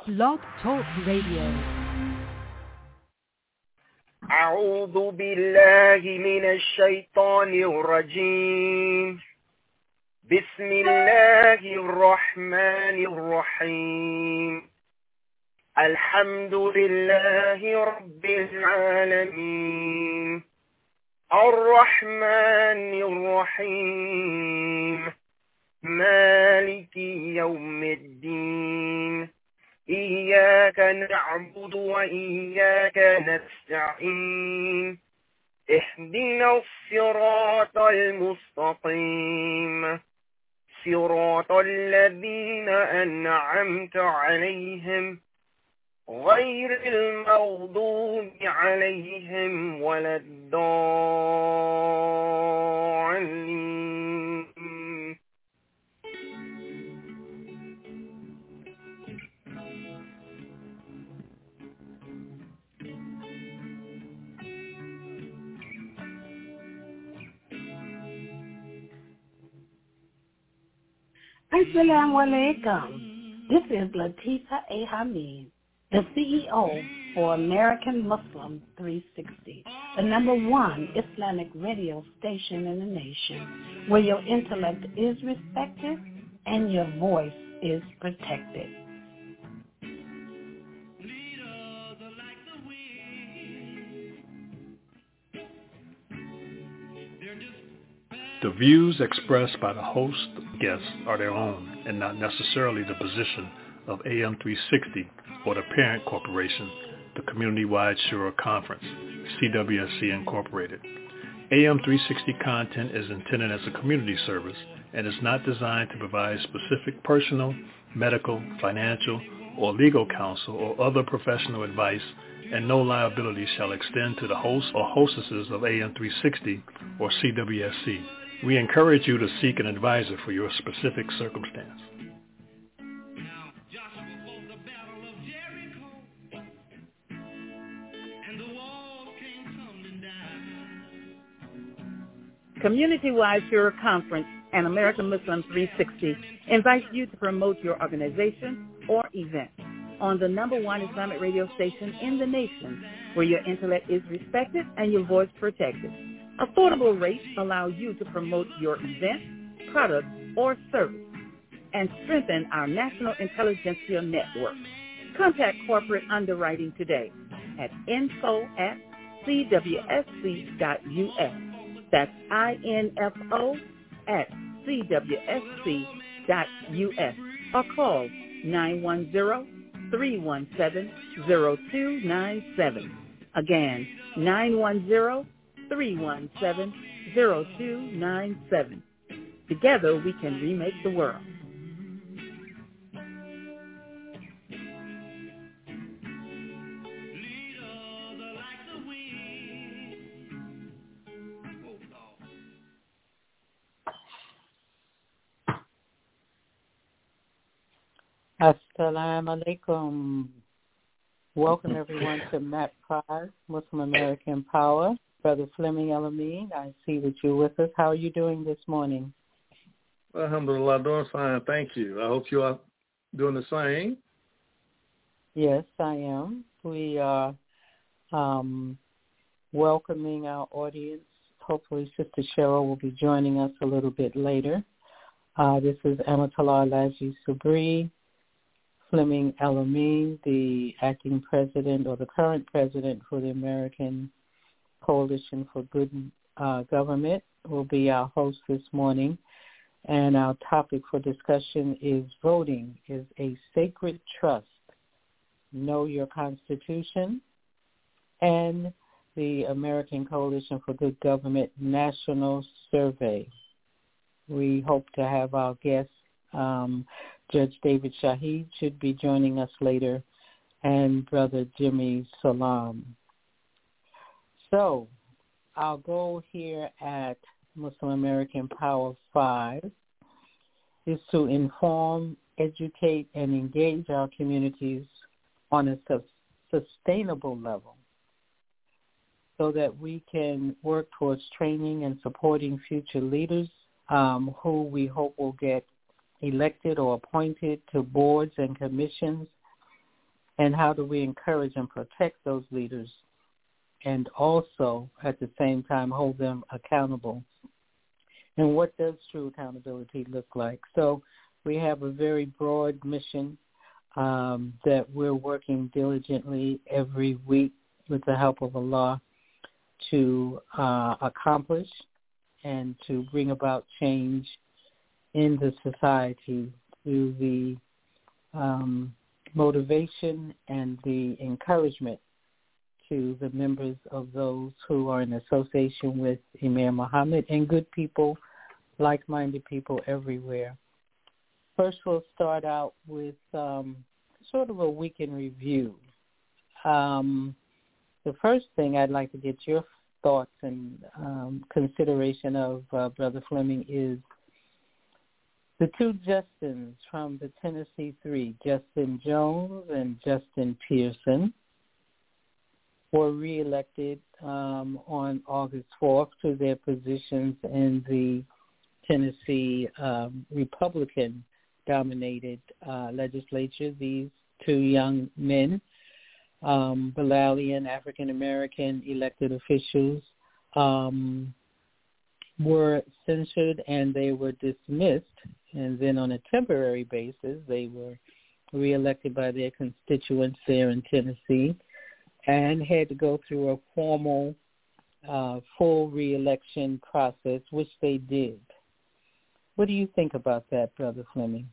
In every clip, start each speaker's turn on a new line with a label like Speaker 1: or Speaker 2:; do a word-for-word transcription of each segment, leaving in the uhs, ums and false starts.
Speaker 1: Blog Talk Radio.
Speaker 2: أعوذ بالله من الشيطان الرجيم. بسم الله الرحمن الرحيم. الحمد لله رب العالمين الرحمن الرحيم مالك يوم الدين إياك نعبد وإياك نستعين اهدنا الصراط المستقيم صراط الذين أنعمت عليهم غير المغضوب عليهم ولا الضالين.
Speaker 3: Assalamu alaikum. This is Latifa A. Hamid, the C E O for American Muslim three sixty, the number one Islamic radio station in the nation, where your intellect is respected and your voice is protected.
Speaker 4: The views expressed by the host guests are their own and not necessarily the position of A M three sixty or the parent corporation, the Community-Wide Shura Conference, C W S C Incorporated. A M three sixty content is intended as a community service and is not designed to provide specific personal, medical, financial, or legal counsel or other professional advice, and no liability shall extend to the host or hostesses of A M three sixty or C W S C. We encourage you to seek an advisor for your specific circumstance.
Speaker 5: Community-Wide Shura Conference and American Muslim three sixty invites you to promote your organization or event on the number one Islamic radio station in the nation, where your intellect is respected and your voice protected. Affordable rates allow you to promote your event, product, or service and strengthen our national intelligentsia network. Contact corporate underwriting today at info at c w s c dot u s. That's I-N-F-O at c w s c dot u s or call nine one zero, three one seven, zero two nine seven. Again, nine one zero, three one seven, zero two nine seven. Together we can remake the world.
Speaker 6: Assalamu alaikum. Welcome everyone to M A P Pride, Muslim American Power. Brother Fleming Elamine, I see that you're with us. How are you doing this morning?
Speaker 7: Alhamdulillah, doing fine. Thank you. I hope you are doing the same.
Speaker 6: Yes, I am. We are um, welcoming our audience. Hopefully Sister Cheryl will be joining us a little bit later. Uh, this is Amatullah Alaji Sabri, Fleming Elamine, the acting president or the current president for the American Coalition for Good uh, Government, will be our host this morning. And our topic for discussion is voting is a sacred trust. Know your Constitution, and the American Coalition for Good Government National Survey. We hope to have our guest, um, Judge David Shahid, should be joining us later, and Brother Jimmy Salam. So our goal here at Muslim American Power five is to inform, educate, and engage our communities on a su- sustainable level so that we can work towards training and supporting future leaders um, who we hope will get elected or appointed to boards and commissions And how do we encourage and protect those leaders and also at the same time hold them accountable? And what does true accountability look like? So we have a very broad mission um, that we're working diligently every week with the help of Allah to uh, accomplish and to bring about change in the society through the um, motivation and the encouragement to the members of those who are in association with Imam Muhammad and good people, like-minded people everywhere. First, we'll start out with um, sort of a week in review. Um, the first thing I'd like to get your thoughts and um, consideration of, uh, Brother Fleming, is the two Justins from the Tennessee Three, Justin Jones and Justin Pearson, were reelected um, on August fourth to their positions in the Tennessee um, Republican-dominated uh, legislature. These two young men, um, Bilalian African-American elected officials, um, were censured and they were dismissed. And then on a temporary basis, they were reelected by their constituents there in Tennessee and had to go through a formal, uh, full reelection process, which they did. What do you think about that, Brother Fleming?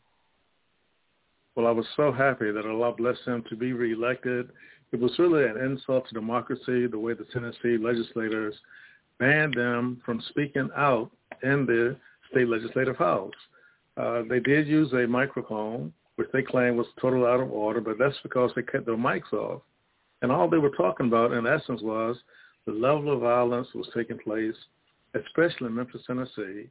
Speaker 7: Well, I was so happy that Allah blessed them to be reelected. It was really an insult to democracy, the way the Tennessee legislators banned them from speaking out in the state legislative house. Uh, they did use a microphone, which they claimed was totally out of order, but that's because they cut their mics off. And all they were talking about, in essence, was the level of violence that was taking place, especially in Memphis, Tennessee.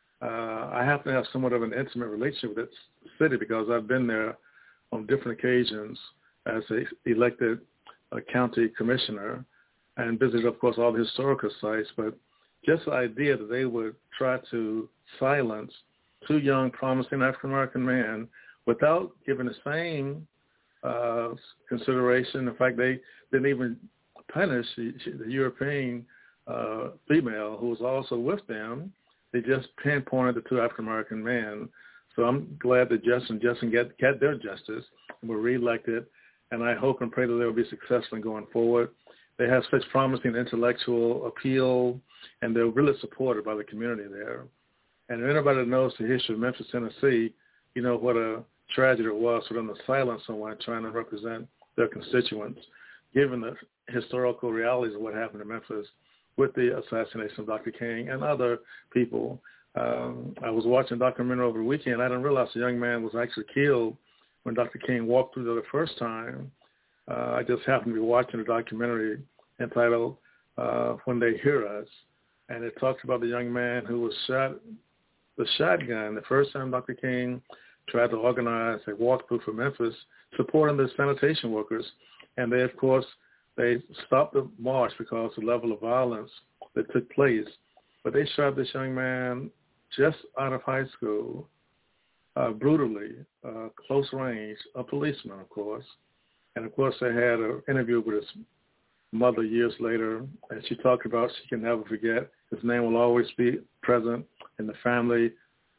Speaker 7: Uh, I happen to have somewhat of an intimate relationship with that city because I've been there on different occasions as an elected uh, county commissioner and visited, of course, all the historical sites. But just the idea that they would try to silence two young, promising African-American men without giving the same uh, consideration. In fact, they didn't even punish the, the European uh, female who was also with them. They just pinpointed the two African-American men. So I'm glad that Justin and Justin get, get their justice and were reelected, and I hope and pray that they will be successful in going forward. They have such promising intellectual appeal, and they're really supported by the community there. And if anybody that knows the history of Memphis, Tennessee, you know what a tragedy it was for them to silence someone trying to represent their constituents, given the historical realities of what happened in Memphis with the assassination of Doctor King and other people. Um, I was watching a documentary over the weekend. I didn't realize the young man was actually killed when Doctor King walked through there the first time. Uh, I just happened to be watching a documentary entitled uh, When They Hear Us, and it talks about the young man who was shot, the shotgun, the first time Doctor King tried to organize a walkthrough for Memphis, supporting the sanitation workers. And they, of course, they stopped the march because of the level of violence that took place. But they shot this young man just out of high school, uh, brutally, uh, close range, a policeman, of course. And, of course, they had an interview with his mother years later, and she talked about she can never forget. His name will always be present in the family.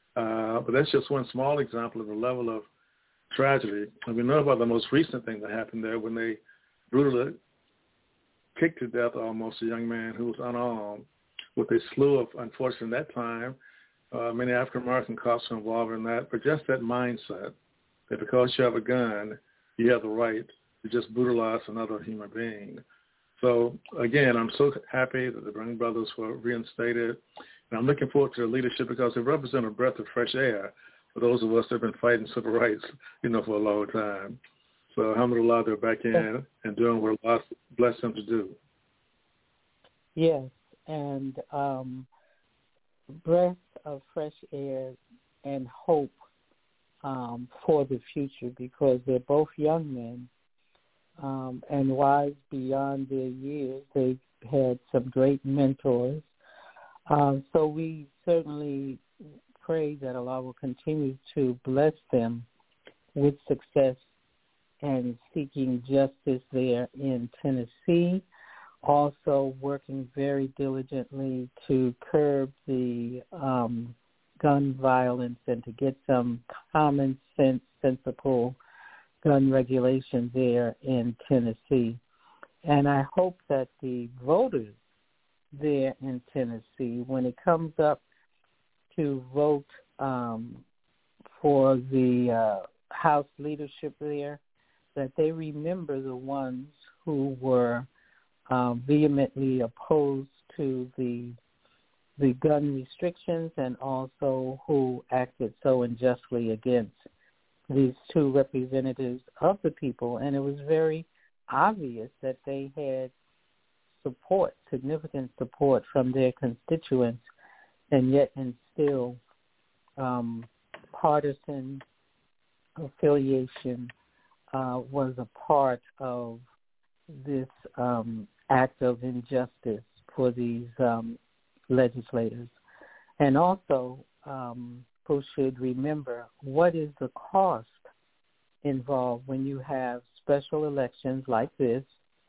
Speaker 7: Uh, but that's just one small example of the level of tragedy. And we know about the most recent thing that happened there when they brutally kicked to death almost a young man who was unarmed with a slew of, unfortunately, at that time, uh, many African-American cops were involved in that, but just that mindset that because you have a gun, you have the right to just brutalize another human being. So, again, I'm so happy that the Young Brothers were reinstated, and I'm looking forward to their leadership because they represent a breath of fresh air for those of us that have been fighting civil rights, you know, for a long time. So, alhamdulillah, they're back in and doing what Allah blessed them to do.
Speaker 6: Yes, and um, breath of fresh air and hope um, for the future because they're both young men um, and wise beyond their years. They've had some great mentors. Um, so we certainly pray that Allah will continue to bless them with success and seeking justice there in Tennessee, also working very diligently to curb the um, gun violence and to get some common sense, sensible gun regulation there in Tennessee. And I hope that the voters there in Tennessee, when it comes up to vote um, for the uh, House leadership there, that they remember the ones who were um, vehemently opposed to the the gun restrictions and also who acted so unjustly against these two representatives of the people. And it was very obvious that they had support, significant support from their constituents, and yet instill um, partisan affiliation uh, was a part of this um, act of injustice for these um, legislators. And also, um, people should remember what is the cost involved when you have special elections like this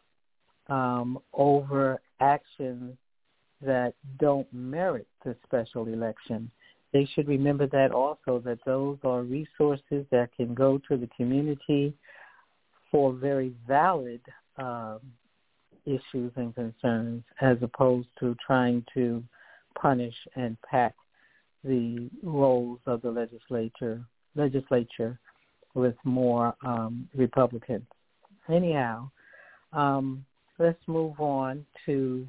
Speaker 6: um, over actions that don't merit the special election. They should remember that also, that those are resources that can go to the community for very valid um, issues and concerns, as opposed to trying to punish and pack the roles of the legislature legislature with more um, Republicans. Anyhow, um, let's move on to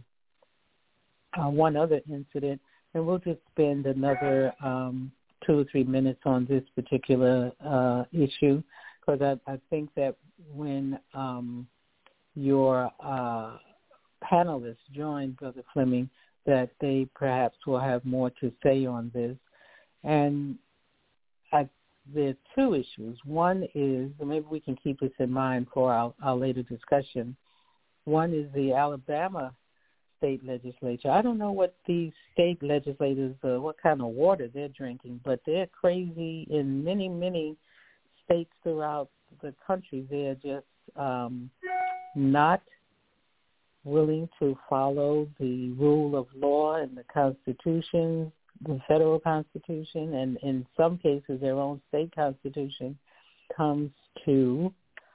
Speaker 6: uh, one other incident, and we'll just spend another um, two or three minutes on this particular uh, issue, because I, I think that when um, your uh, panelists join Brother Fleming, that they perhaps will have more to say on this. And I, there are two issues. One is, and maybe we can keep this in mind for our, our later discussion. One is the Alabama state legislature. I don't know what these state legislators, uh, what kind of water they're drinking, but they're crazy in many, many states throughout the country. They're just um, not willing to follow the rule of law and the Constitution, the federal Constitution, and in some cases their own state Constitution, comes to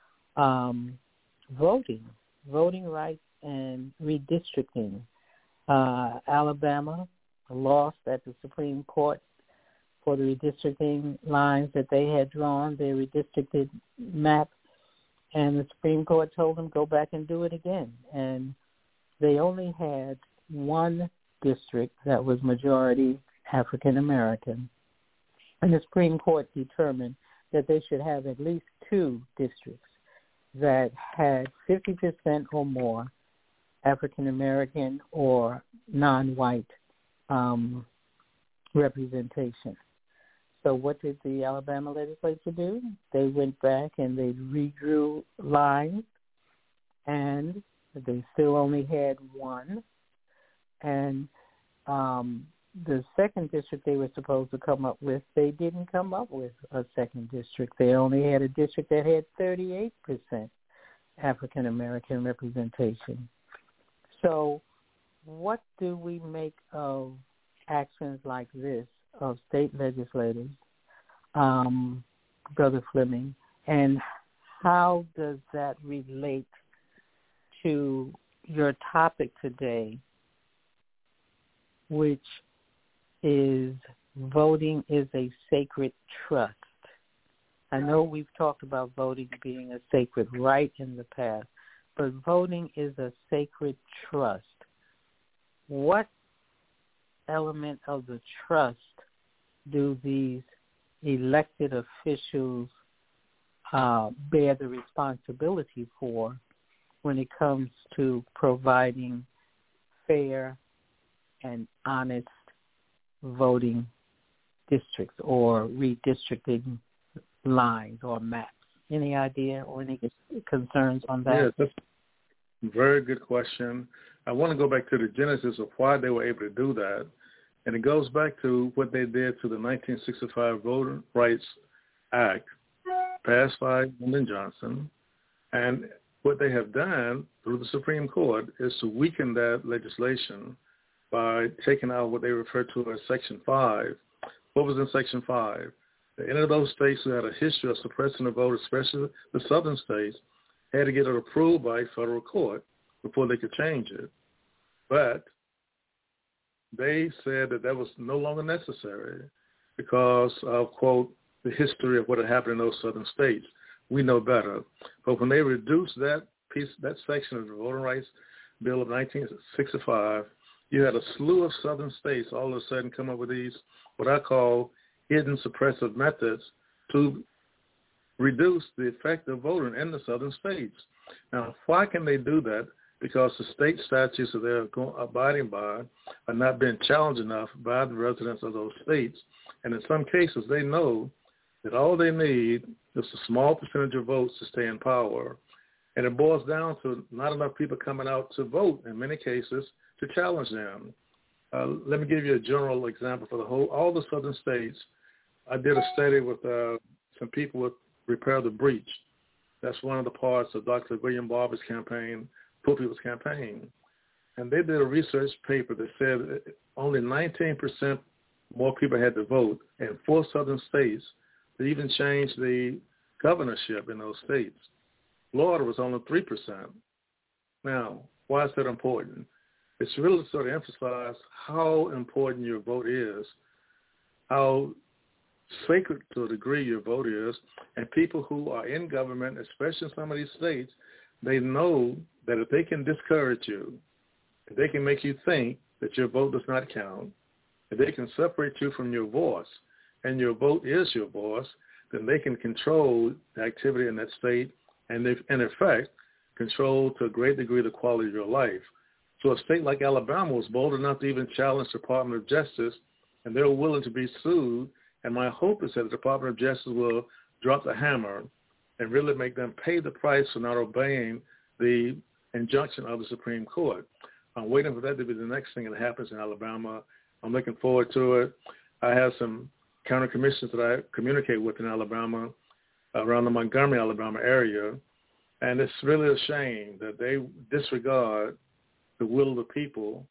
Speaker 6: um, voting, voting rights and redistricting. Uh, Alabama lost at the Supreme Court for the redistricting lines that they had drawn, their redistricted map, and the Supreme Court told them, go back and do it again. And they only had one district that was majority African American. And the Supreme Court determined that they should have at least two districts that had fifty percent or more African American or non-white um, representation. So what did the Alabama legislature do? They went back and they redrew lines, and they still only had one. And um, the second district they were supposed to come up with, they didn't come up with a second district. They only had a district that had thirty-eight percent African American representation. So what do we make of actions like this of state legislators, um, Brother Fleming, and how does that relate to your topic today, which is voting is a sacred trust? I know we've talked about voting being a sacred right in the past, but voting is a sacred trust. What element of the trust do these elected officials uh, bear the responsibility for when it comes to providing fair and honest voting districts or redistricting lines or maps? Any idea or any concerns on that?
Speaker 7: Yeah, that's a very good question. I want to go back to the genesis of why they were able to do that. And it goes back to what they did to the nineteen sixty-five Voting Rights Act, passed by Lyndon Johnson, And what they have done through the Supreme Court is to weaken that legislation by taking out what they refer to as Section five. What was in Section five? Any of those states who had a history of suppressing the vote, especially the southern states, had to get it approved by a federal court before they could change it. But they said that that was no longer necessary because of, quote, the history of what had happened in those southern states. We know better. But when they reduced that piece, that section of the Voting Rights Bill of nineteen sixty-five, you had a slew of southern states all of a sudden come up with these, what I call hidden suppressive methods to reduce the effect of voting in the southern states. Now, why can they do that? Because the state statutes that they're going, abiding by are not being challenged enough by the residents of those states. And in some cases, they know that all they need is a small percentage of votes to stay in power. And it boils down to not enough people coming out to vote, in many cases, to challenge them. Uh, let me give you a general example for the whole, all the southern states. I did a study with uh, some people with Repair the Breach. That's one of the parts of Doctor William Barber's campaign, Poor People's Campaign. And they did a research paper that said only nineteen percent more people had to vote in four southern states to even change the governorship in those states. Florida was only three percent. Now, why is that important? It's really to sort of emphasize how important your vote is, how sacred to a degree your vote is, and people who are in government, especially in some of these states, they know that if they can discourage you, if they can make you think that your vote does not count, if they can separate you from your voice, and your vote is your voice, then they can control the activity in that state, and they, in effect, control to a great degree the quality of your life. So a state like Alabama was bold enough to even challenge the Department of Justice, and they're willing to be sued. And my hope is that the Department of Justice will drop the hammer and really make them pay the price for not obeying the injunction of the Supreme Court. I'm waiting for that to be the next thing that happens in Alabama. I'm looking forward to it. I have some county commissions that I communicate with in Alabama, around the Montgomery, Alabama area, and it's really a shame that they disregard the will of the people,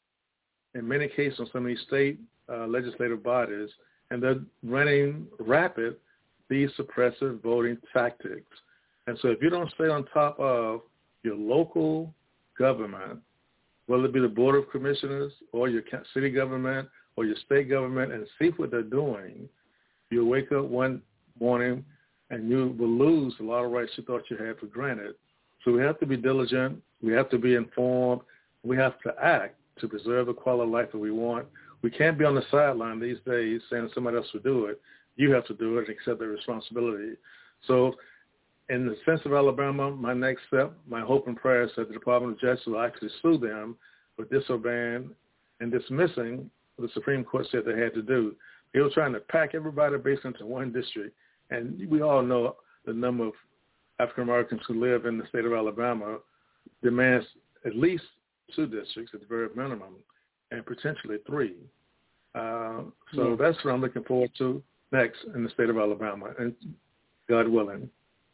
Speaker 7: in many cases on some of these state uh, legislative bodies, and they're running rapid these suppressive voting tactics. And so if you don't stay on top of your local government, whether it be the Board of Commissioners or your city government or your state government, and see what they're doing, you'll wake up one morning and you will lose a lot of rights you thought you had for granted. So we have to be diligent. We have to be informed. We have to act to preserve the quality of life that we want. We can't be on the sideline these days saying somebody else will do it. You have to do it and accept the responsibility. So in the sense of Alabama, my next step, my hope and prayer is that the Department of Justice will actually sue them for disobeying and dismissing what the Supreme Court said they had to do. They were trying to pack everybody based into one district. And we all know the number of African Americans who live in the state of Alabama demands at least two districts at the very minimum, and potentially three. Uh, so yeah. That's what I'm looking forward to next in the state of Alabama, and God willing.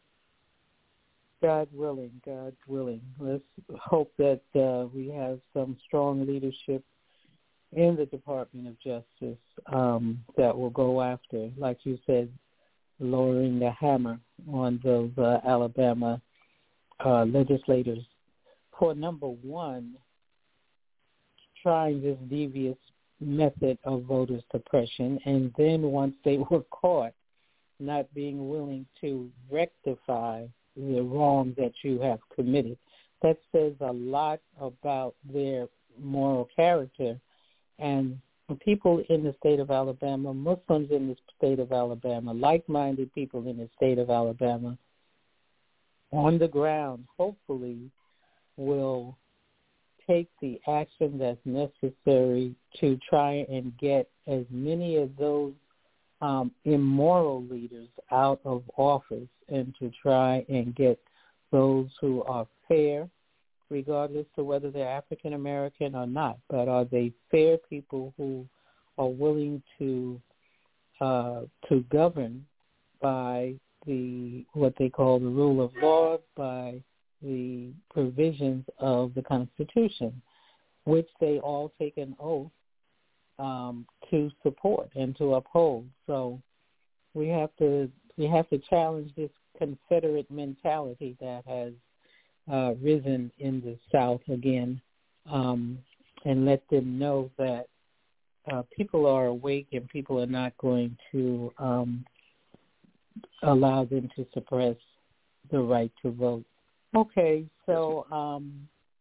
Speaker 6: God willing, God willing. Let's hope that uh, we have some strong leadership in the Department of Justice um, that will go after, like you said, lowering the hammer on those uh, Alabama uh, legislators for, number one, trying this devious method of voter suppression, and then once they were caught, not being willing to rectify the wrong that you have committed. That says a lot about their moral character. And people in the state of Alabama, Muslims in the state of Alabama, like-minded people in the state of Alabama, on the ground, hopefully, will take the action that's necessary to try and get as many of those um, immoral leaders out of office, and to try and get those who are fair, regardless of whether they're African American or not. But are they fair people who are willing to uh, to govern by the what they call the rule of law by the provisions of the Constitution, which they all take an oath um, to support and to uphold. So we have to we have to challenge this Confederate mentality that has uh, risen in the South again, um, and let them know that uh, people are awake and people are not going to um, allow them to suppress the right to vote. Okay, so um,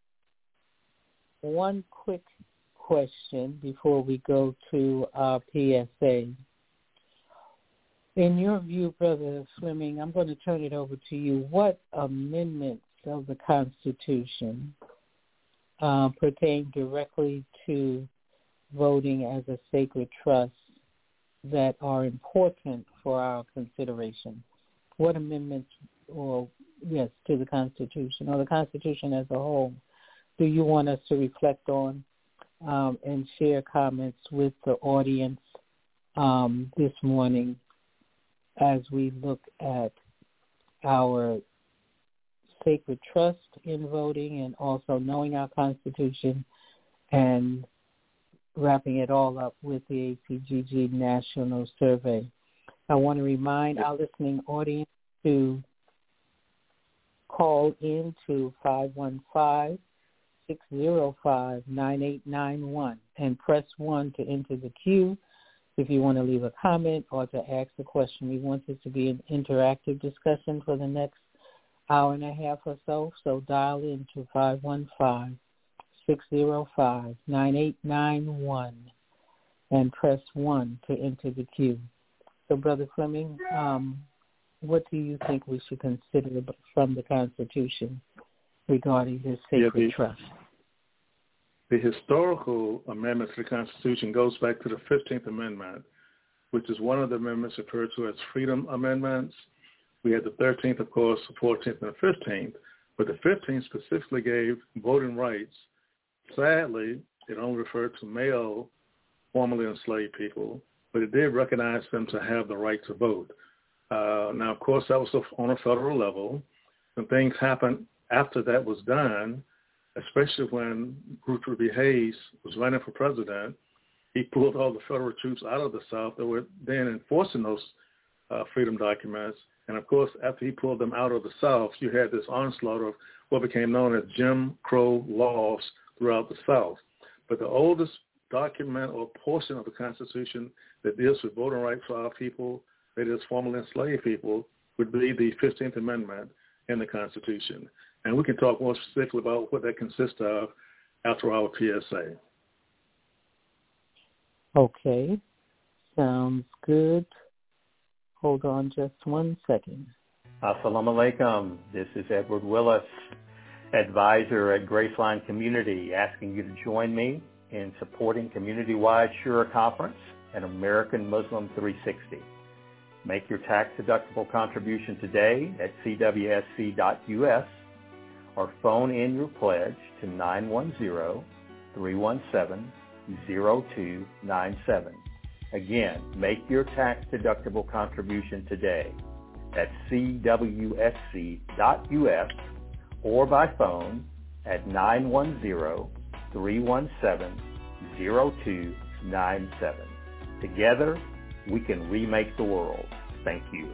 Speaker 6: one quick question before we go to our P S A. In your view, Brother Fleming, I'm going to turn it over to you. What amendments of the Constitution uh, pertain directly to voting as a sacred trust that are important for our consideration? What amendments, or yes, to the Constitution, or the Constitution as a whole, do you want us to reflect on um, and share comments with the audience um, this morning as we look at our sacred trust in voting and also knowing our Constitution and wrapping it all up with the A C G G National Survey? I want to remind our listening audience to call in to five one five, six zero five, nine eight nine one and press one to enter the queue if you want to leave a comment or to ask a question. We want this to be an interactive discussion for the next hour and a half or so, so dial in to five one five, six zero five, nine eight nine one and press one to enter the queue. So, Brother Fleming, um, what do you think we should consider from the Constitution regarding this sacred
Speaker 7: yeah, the,
Speaker 6: trust?
Speaker 7: The historical amendments to the Constitution goes back to the fifteenth Amendment, which is one of the amendments referred to as freedom amendments. We had the thirteenth, of course, the fourteenth, and the fifteenth, but the fifteenth specifically gave voting rights. Sadly, it only referred to male, formerly enslaved people, but it did recognize them to have the right to vote. Uh, now, of course, that was on a federal level. When things happened after that was done, especially when Rutherford B. Hayes was running for president, he pulled all the federal troops out of the South that were then enforcing those uh, freedom documents. And, of course, after he pulled them out of the South, you had this onslaught of what became known as Jim Crow laws throughout the South. But the oldest document or portion of the Constitution that deals with voting rights for our people, that is formerly enslaved people, would be the fifteenth Amendment in the Constitution. And we can talk more specifically about what that consists of after our P S A.
Speaker 6: Okay. Sounds good. Hold on just one second.
Speaker 8: Assalamu alaikum. This is Edward Willis, advisor at Graceline Community, asking you to join me in supporting community-wide Shura Conference and American Muslim three sixty. Make your tax-deductible contribution today at c w s c dot u s or phone in your pledge to nine one zero, three one seven, zero two nine seven. Again, make your tax-deductible contribution today at c w s c dot u s or by phone at nine one zero, three one seven, zero two nine seven. Together, we can remake the world. Thank you.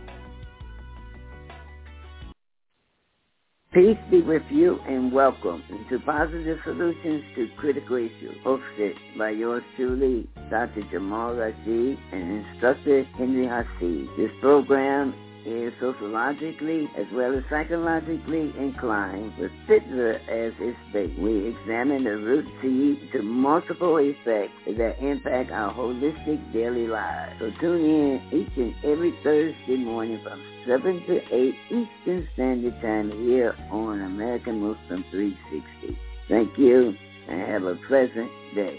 Speaker 9: Peace be with you and welcome to Positive Solutions to Critical Issues, hosted by yours truly, Doctor Jamal Rashid and Instructor Henry Hasid. This program is sociologically as well as psychologically inclined, with Fitzler as its base. We examine the root seed to multiple effects that impact our holistic daily lives. So tune in each and every Thursday morning from seven to eight Eastern Standard Time here on American Muslim three sixty. Thank you and have a pleasant day.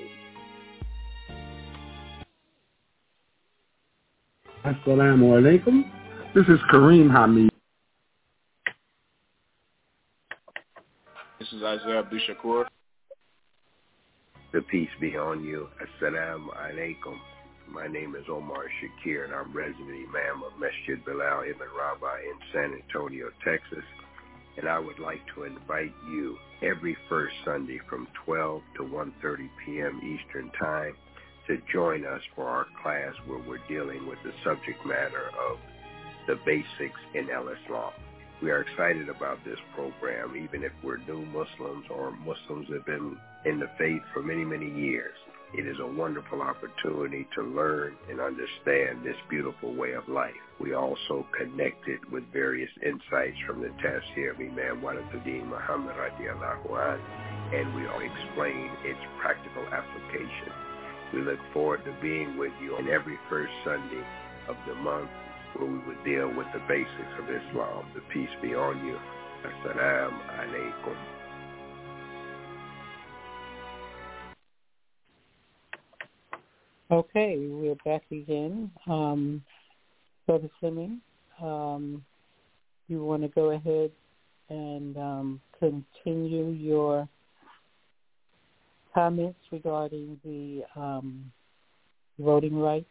Speaker 10: Assalamu alaikum. This is Kareem Hamid.
Speaker 11: This is Isaiah Abdul Shakur.
Speaker 12: The peace be on you. Assalamu alaikum. My name is Omar Shakir, and I'm resident imam of Masjid Bilal Ibn Rabah in San Antonio, Texas. And I would like to invite you every first Sunday from twelve to one thirty p.m. Eastern Time to join us for our class where we're dealing with the subject matter of the basics in Al-Islam. We are excited about this program, even if we're new Muslims or Muslims that have been in the faith for many, many years. It is a wonderful opportunity to learn and understand this beautiful way of life. We also connected with various insights from the Tafsir of Imam Waliduddin Muhammad radiallahu anh, and we all explain its practical application. We look forward to being with you on every first Sunday of the month where we would deal with the basics of Islam. The peace be on you. Assalamu alaikum.
Speaker 6: Okay, we're back again. Um, Brother Fleming, um, you want to go ahead and um, continue your comments regarding the um, voting rights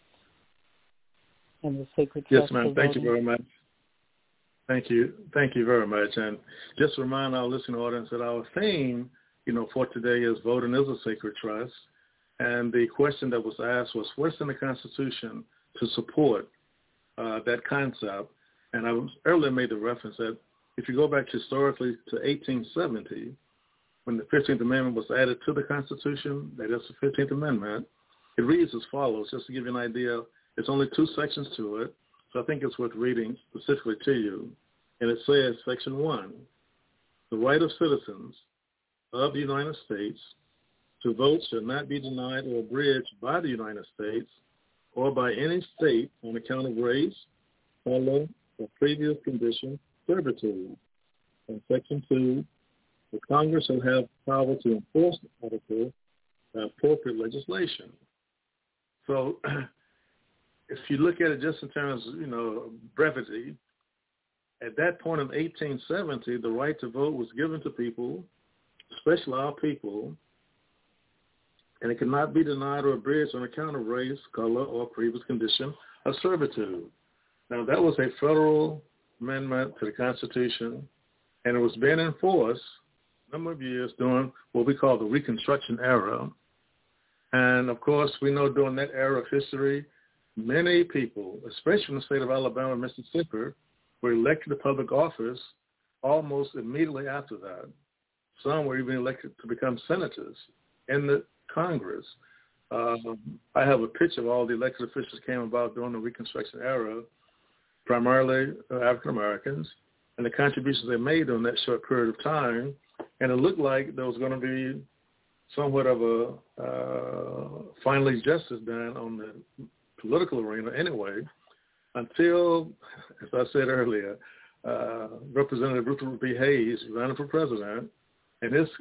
Speaker 6: and the sacred trust?
Speaker 7: Yes, ma'am. Thank you very much. Thank you. Thank you very much. And just to remind our listening audience that our theme, you know, for today is voting is a sacred trust. And the question that was asked was, what's in the Constitution to support uh, that concept? And I earlier made the reference that if you go back historically to eighteen seventy, when the fifteenth Amendment was added to the Constitution, that is the fifteenth Amendment, it reads as follows, just to give you an idea. It's only two sections to it, so I think it's worth reading specifically to you. And it says, Section one, the right of citizens of the United States to vote shall not be denied or abridged by the United States or by any state on account of race, color, or previous condition, servitude. And Section two, the Congress shall have power to enforce the article by appropriate legislation. So if you look at it just in terms of, you know, brevity, at that point in eighteen seventy, the right to vote was given to people, especially our people, and it cannot be denied or abridged on account of race, color, or previous condition of servitude. Now, that was a federal amendment to the Constitution, and it was being enforced a number of years during what we call the Reconstruction era. And, of course, we know during that era of history, many people, especially in the state of Alabama and Mississippi, were elected to public office almost immediately after that. Some were even elected to become senators in the Congress. Um, I have a picture of all the elected officials came about during the Reconstruction era, primarily uh, African Americans, and the contributions they made during that short period of time. And it looked like there was going to be somewhat of a uh, finally justice done on the political arena anyway, until, as I said earlier, uh, Representative Rutherford B. Hayes running for president, and his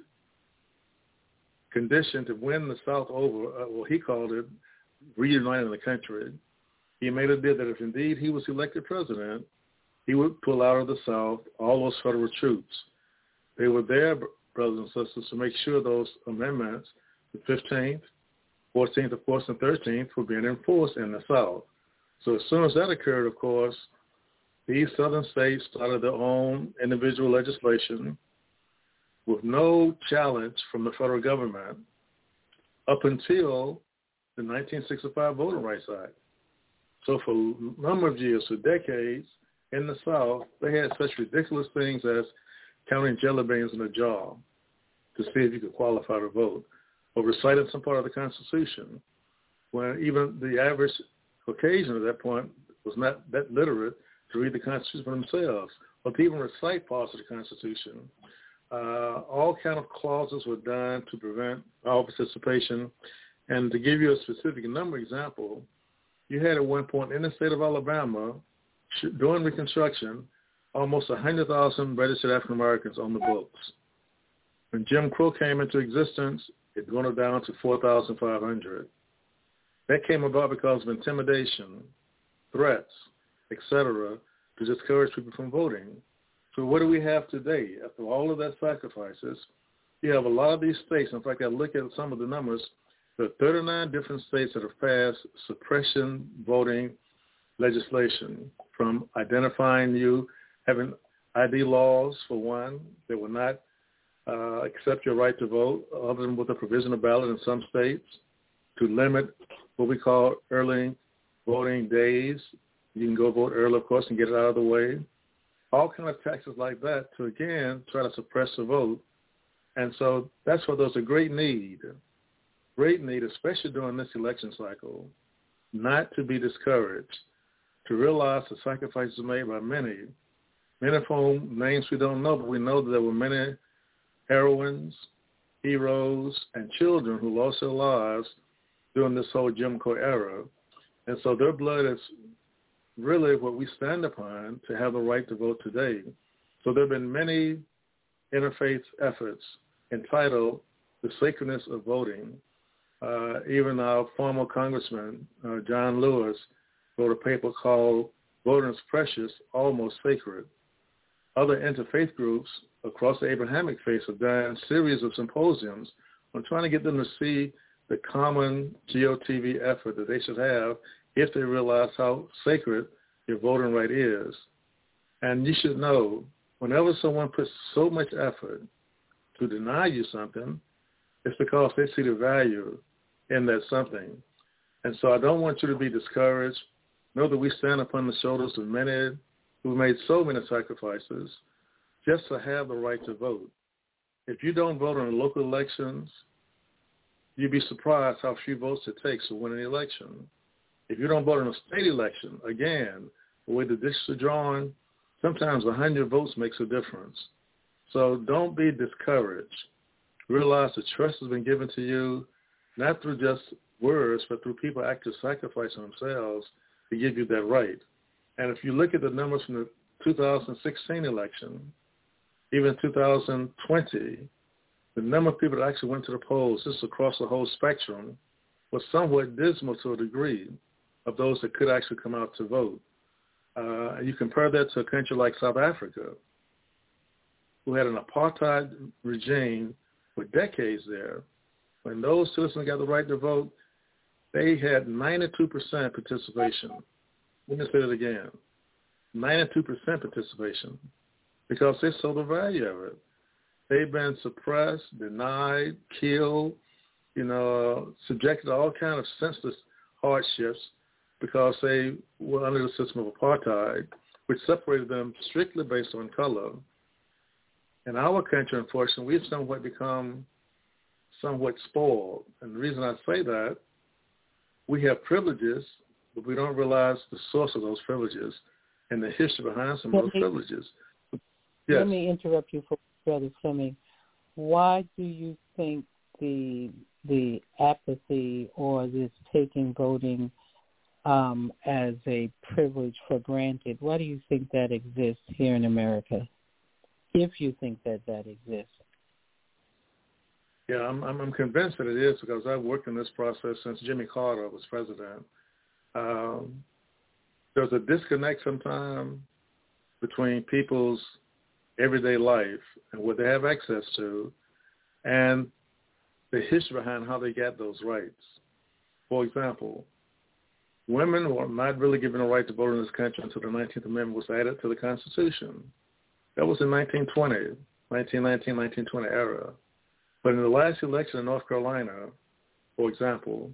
Speaker 7: condition to win the South over, uh, well, he called it reuniting the country. He made a deal that if indeed he was elected president, he would pull out of the South all those federal troops. They were there, brothers and sisters, to make sure those amendments, the fifteenth, fourteenth, of course, and thirteenth, were being enforced in the South. So as soon as that occurred, of course, these southern states started their own individual legislation with no challenge from the federal government up until the nineteen sixty-five Voting Rights Act. So for a number of years, for decades, in the South, they had such ridiculous things as counting jelly beans in a jar to see if you could qualify to vote, or reciting some part of the Constitution, when even the average Caucasian at that point was not that literate to read the Constitution for themselves, or to even recite parts of the Constitution. Uh, all kind of clauses were done to prevent all participation. And to give you a specific number example, you had at one point in the state of Alabama, during Reconstruction, almost one hundred thousand registered African Americans on the books. When Jim Crow came into existence, it went down to four thousand five hundred. That came about because of intimidation, threats, et cetera, to discourage people from voting. So what do we have today? After all of that sacrifices, you have a lot of these states. In fact, I look at some of the numbers. There are thirty-nine different states that have passed suppression voting legislation, from identifying you, having I D laws, for one, that will not uh, accept your right to vote, other than with a provisional ballot in some states, to limit what we call early voting days. You can go vote early, of course, and get it out of the way. All kind of taxes like that to, again, try to suppress the vote. And so that's why there's a great need, great need, especially during this election cycle, not to be discouraged, to realize the sacrifices made by many, many of whom names we don't know, but we know that there were many heroines, heroes, and children who lost their lives during this whole Jim Crow era. And so their blood is really what we stand upon to have the right to vote today. So there have been many interfaith efforts entitled The Sacredness of Voting. Uh, even our former Congressman, uh, John Lewis, wrote a paper called Voting is Precious, Almost Sacred. Other interfaith groups across the Abrahamic faith have done a series of symposiums on trying to get them to see the common G O T V effort that they should have if they realize how sacred your voting right is. And you should know, whenever someone puts so much effort to deny you something, it's because they see the value in that something. And so I don't want you to be discouraged. Know that we stand upon the shoulders of many who made so many sacrifices just to have the right to vote. If you don't vote in the local elections, you'd be surprised how few votes it takes to win an election. If you don't vote in a state election, again, the way the districts are drawn, sometimes one hundred votes makes a difference. So don't be discouraged. Realize the trust has been given to you, not through just words, but through people actually sacrificing themselves to give you that right. And if you look at the numbers from the two thousand sixteen election, even two thousand twenty, the number of people that actually went to the polls, just across the whole spectrum, was somewhat dismal to a degree of those that could actually come out to vote. Uh, and you compare that to a country like South Africa, who had an apartheid regime for decades there. When those citizens got the right to vote, they had ninety-two percent participation. Let me say that again. ninety-two percent participation, because they saw the value of it. They've been suppressed, denied, killed, you know, subjected to all kinds of senseless hardships because they were under the system of apartheid, which separated them strictly based on color. In our country, unfortunately, we've somewhat become somewhat spoiled. And the reason I say that, we have privileges, but we don't realize the source of those privileges and the history behind some of those privileges. Yes.
Speaker 6: Let me interrupt you for Brother Fleming. Why do you think the the apathy or this taking voting um, as a privilege for granted, why do you think that exists here in America, if you think that that exists?
Speaker 7: Yeah, I'm, I'm convinced that it is, because I've worked in this process since Jimmy Carter was president. Um, there's a disconnect sometimes between people's everyday life and what they have access to and the history behind how they got those rights. For example, women were not really given a right to vote in this country until the nineteenth Amendment was added to the Constitution. That was in nineteen twenty, nineteen nineteen, nineteen twenty era. But in the last election in North Carolina, for example,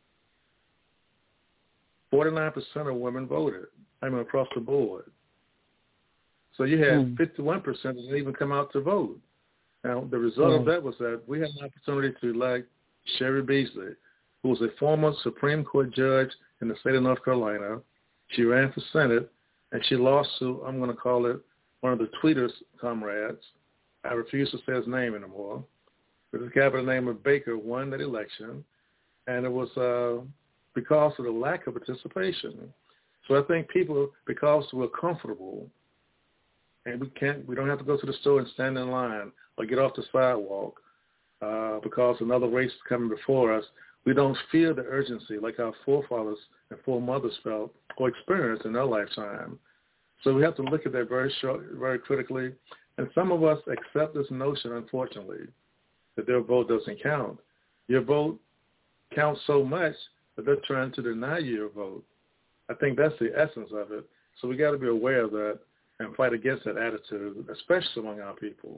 Speaker 7: forty-nine percent of women voted, I mean across the board. So you had mm. fifty-one percent that didn't even come out to vote. Now, the result mm. of that was that we had an opportunity to elect Cheri Beasley, who was a former Supreme Court judge in the state of North Carolina. She ran for Senate, and she lost to, I'm going to call it, one of the Tweeters comrades. I refuse to say his name anymore. But this guy by the name of Baker won that election, and it was uh, because of the lack of participation. So I think people, because we're comfortable, and we can't, we don't have to go to the store and stand in line or get off the sidewalk uh, because another race is coming before us, we don't feel the urgency like our forefathers and foremothers felt or experienced in their lifetime. So we have to look at that very short, very critically. And some of us accept this notion, unfortunately, that their vote doesn't count. Your vote count so much that they're trying to deny you your vote. I think that's the essence of it. So we got to be aware of that and fight against that attitude, especially among our people.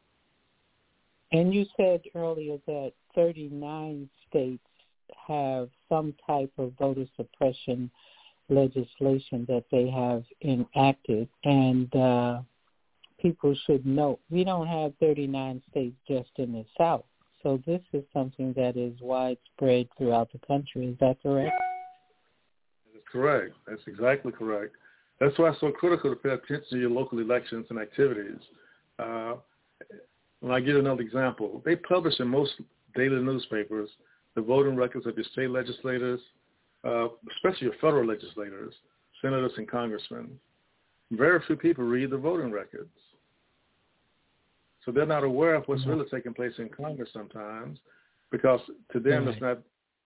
Speaker 6: And you said earlier that thirty-nine states have some type of voter suppression legislation that they have enacted, and uh, people should know we don't have thirty-nine states just in the South. So this is something that is widespread throughout the country. Is that correct?
Speaker 7: That's correct. That's exactly correct. That's why it's so critical to pay attention to your local elections and activities. Uh, when I give another example, they publish in most daily newspapers the voting records of your state legislators, uh, especially your federal legislators, senators and congressmen. Very few people read the voting records. So they're not aware of what's really taking place in Congress sometimes, because to them it's not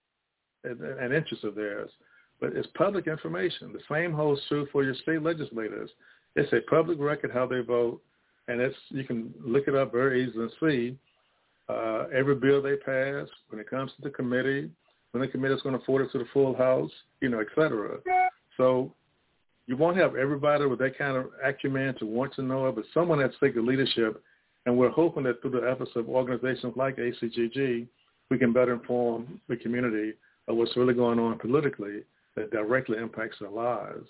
Speaker 7: an interest of theirs. But it's public information. The same holds true for your state legislators. It's a public record how they vote, and it's you can look it up very easily and see uh, every bill they pass, when it comes to the committee, when the committee is going to forward it to the full House, you know, et cetera. So you won't have everybody with that kind of acumen to want to know it, but someone has to take the leadership, and we're hoping that through the efforts of organizations like A C G G, we can better inform the community of what's really going on politically that directly impacts their lives.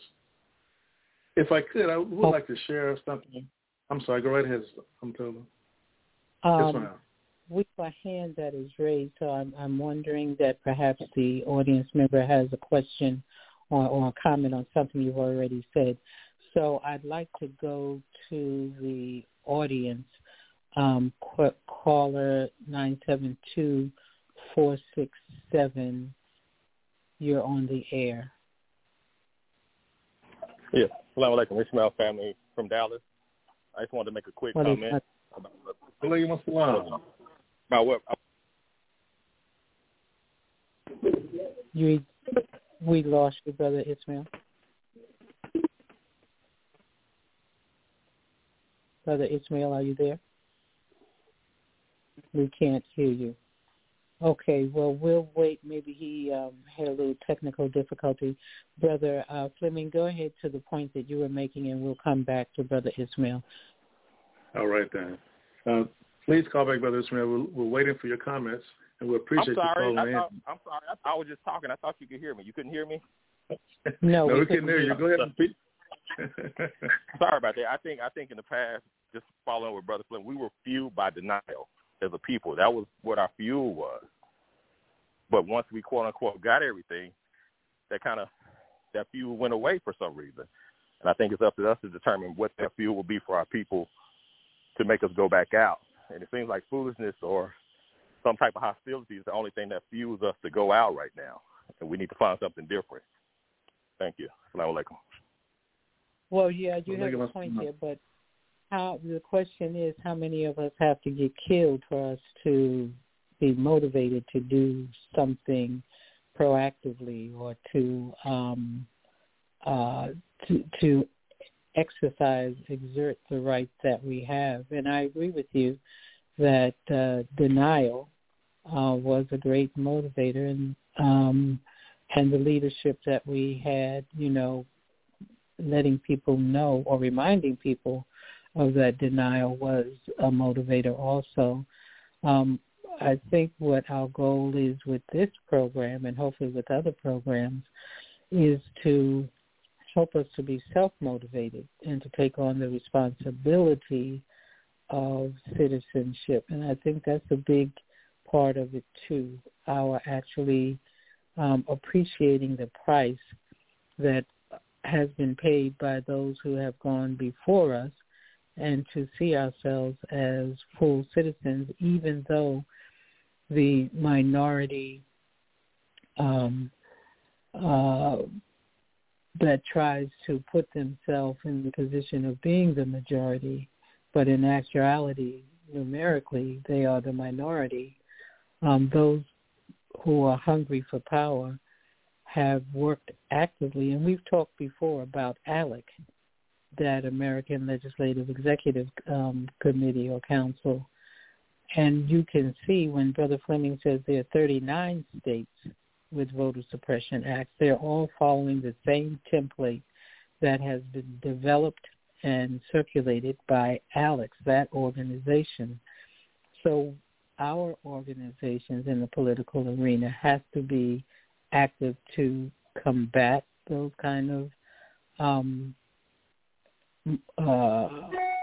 Speaker 7: If I could, I would like to share something. I'm sorry, go right ahead. I'm telling
Speaker 6: um,
Speaker 7: yes, ma'am.
Speaker 6: We have a hand that is raised, so I'm, I'm wondering that perhaps the audience member has a question or, or a comment on something you've already said. So I'd like to go to the audience. Um, caller nine seven two, four six seven. You're on the air.
Speaker 13: Yes. Assalamu alaikum. Ishmael family from Dallas. I just wanted to make a quick
Speaker 6: what
Speaker 13: comment about,
Speaker 7: about,
Speaker 13: about what
Speaker 6: you we lost you, Brother Ismail. Brother Ismail, are you there? We can't hear you. Okay, well, we'll wait. Maybe he um, had a little technical difficulty. Brother uh, Fleming, go ahead to the point that you were making, and we'll come back to Brother Ismail.
Speaker 7: All right, then. Uh, please call back, Brother Ismail. We're, we're waiting for your comments, and we appreciate
Speaker 13: I'm sorry.
Speaker 7: you calling
Speaker 13: I thought,
Speaker 7: in.
Speaker 13: I'm sorry. I, I was just talking. I thought you could hear me. You couldn't hear me?
Speaker 6: No,
Speaker 7: no
Speaker 6: we,
Speaker 7: we couldn't hear you. Go ahead and speak.
Speaker 13: Sorry about that. I think I think in the past, just following with Brother Fleming, we were fueled by denial as a people. That was what our fuel was. But once we, quote unquote, got everything, that kind of that fuel went away for some reason. And I think it's up to us to determine what that fuel will be for our people to make us go back out. And it seems like foolishness or some type of hostility is the only thing that fuels us to go out right now. And we need to find something different. Thank you. Assalamu alaikum.
Speaker 6: Well, yeah, you have a point there, but how, the question is how many of us have to get killed for us to be motivated to do something proactively or to um, uh, to, to exercise, exert the rights that we have. And I agree with you that uh, denial uh, was a great motivator, and um, and the leadership that we had, you know, letting people know or reminding people of that denial was a motivator also. Um, I think what our goal is with this program, and hopefully with other programs, is to help us to be self-motivated and to take on the responsibility of citizenship. And I think that's a big part of it too, our actually um, appreciating the price that has been paid by those who have gone before us, and to see ourselves as full citizens, even though the minority um, uh, that tries to put themselves in the position of being the majority, but in actuality, numerically, they are the minority. Um, those who are hungry for power have worked actively, and we've talked before about ALEC, that American Legislative Executive um, Committee or Council, and you can see when Brother Fleming says there are thirty-nine states with voter suppression acts, they're all following the same template that has been developed and circulated by ALEC, that organization. So our organizations in the political arena have to be active to combat those kind of um, uh,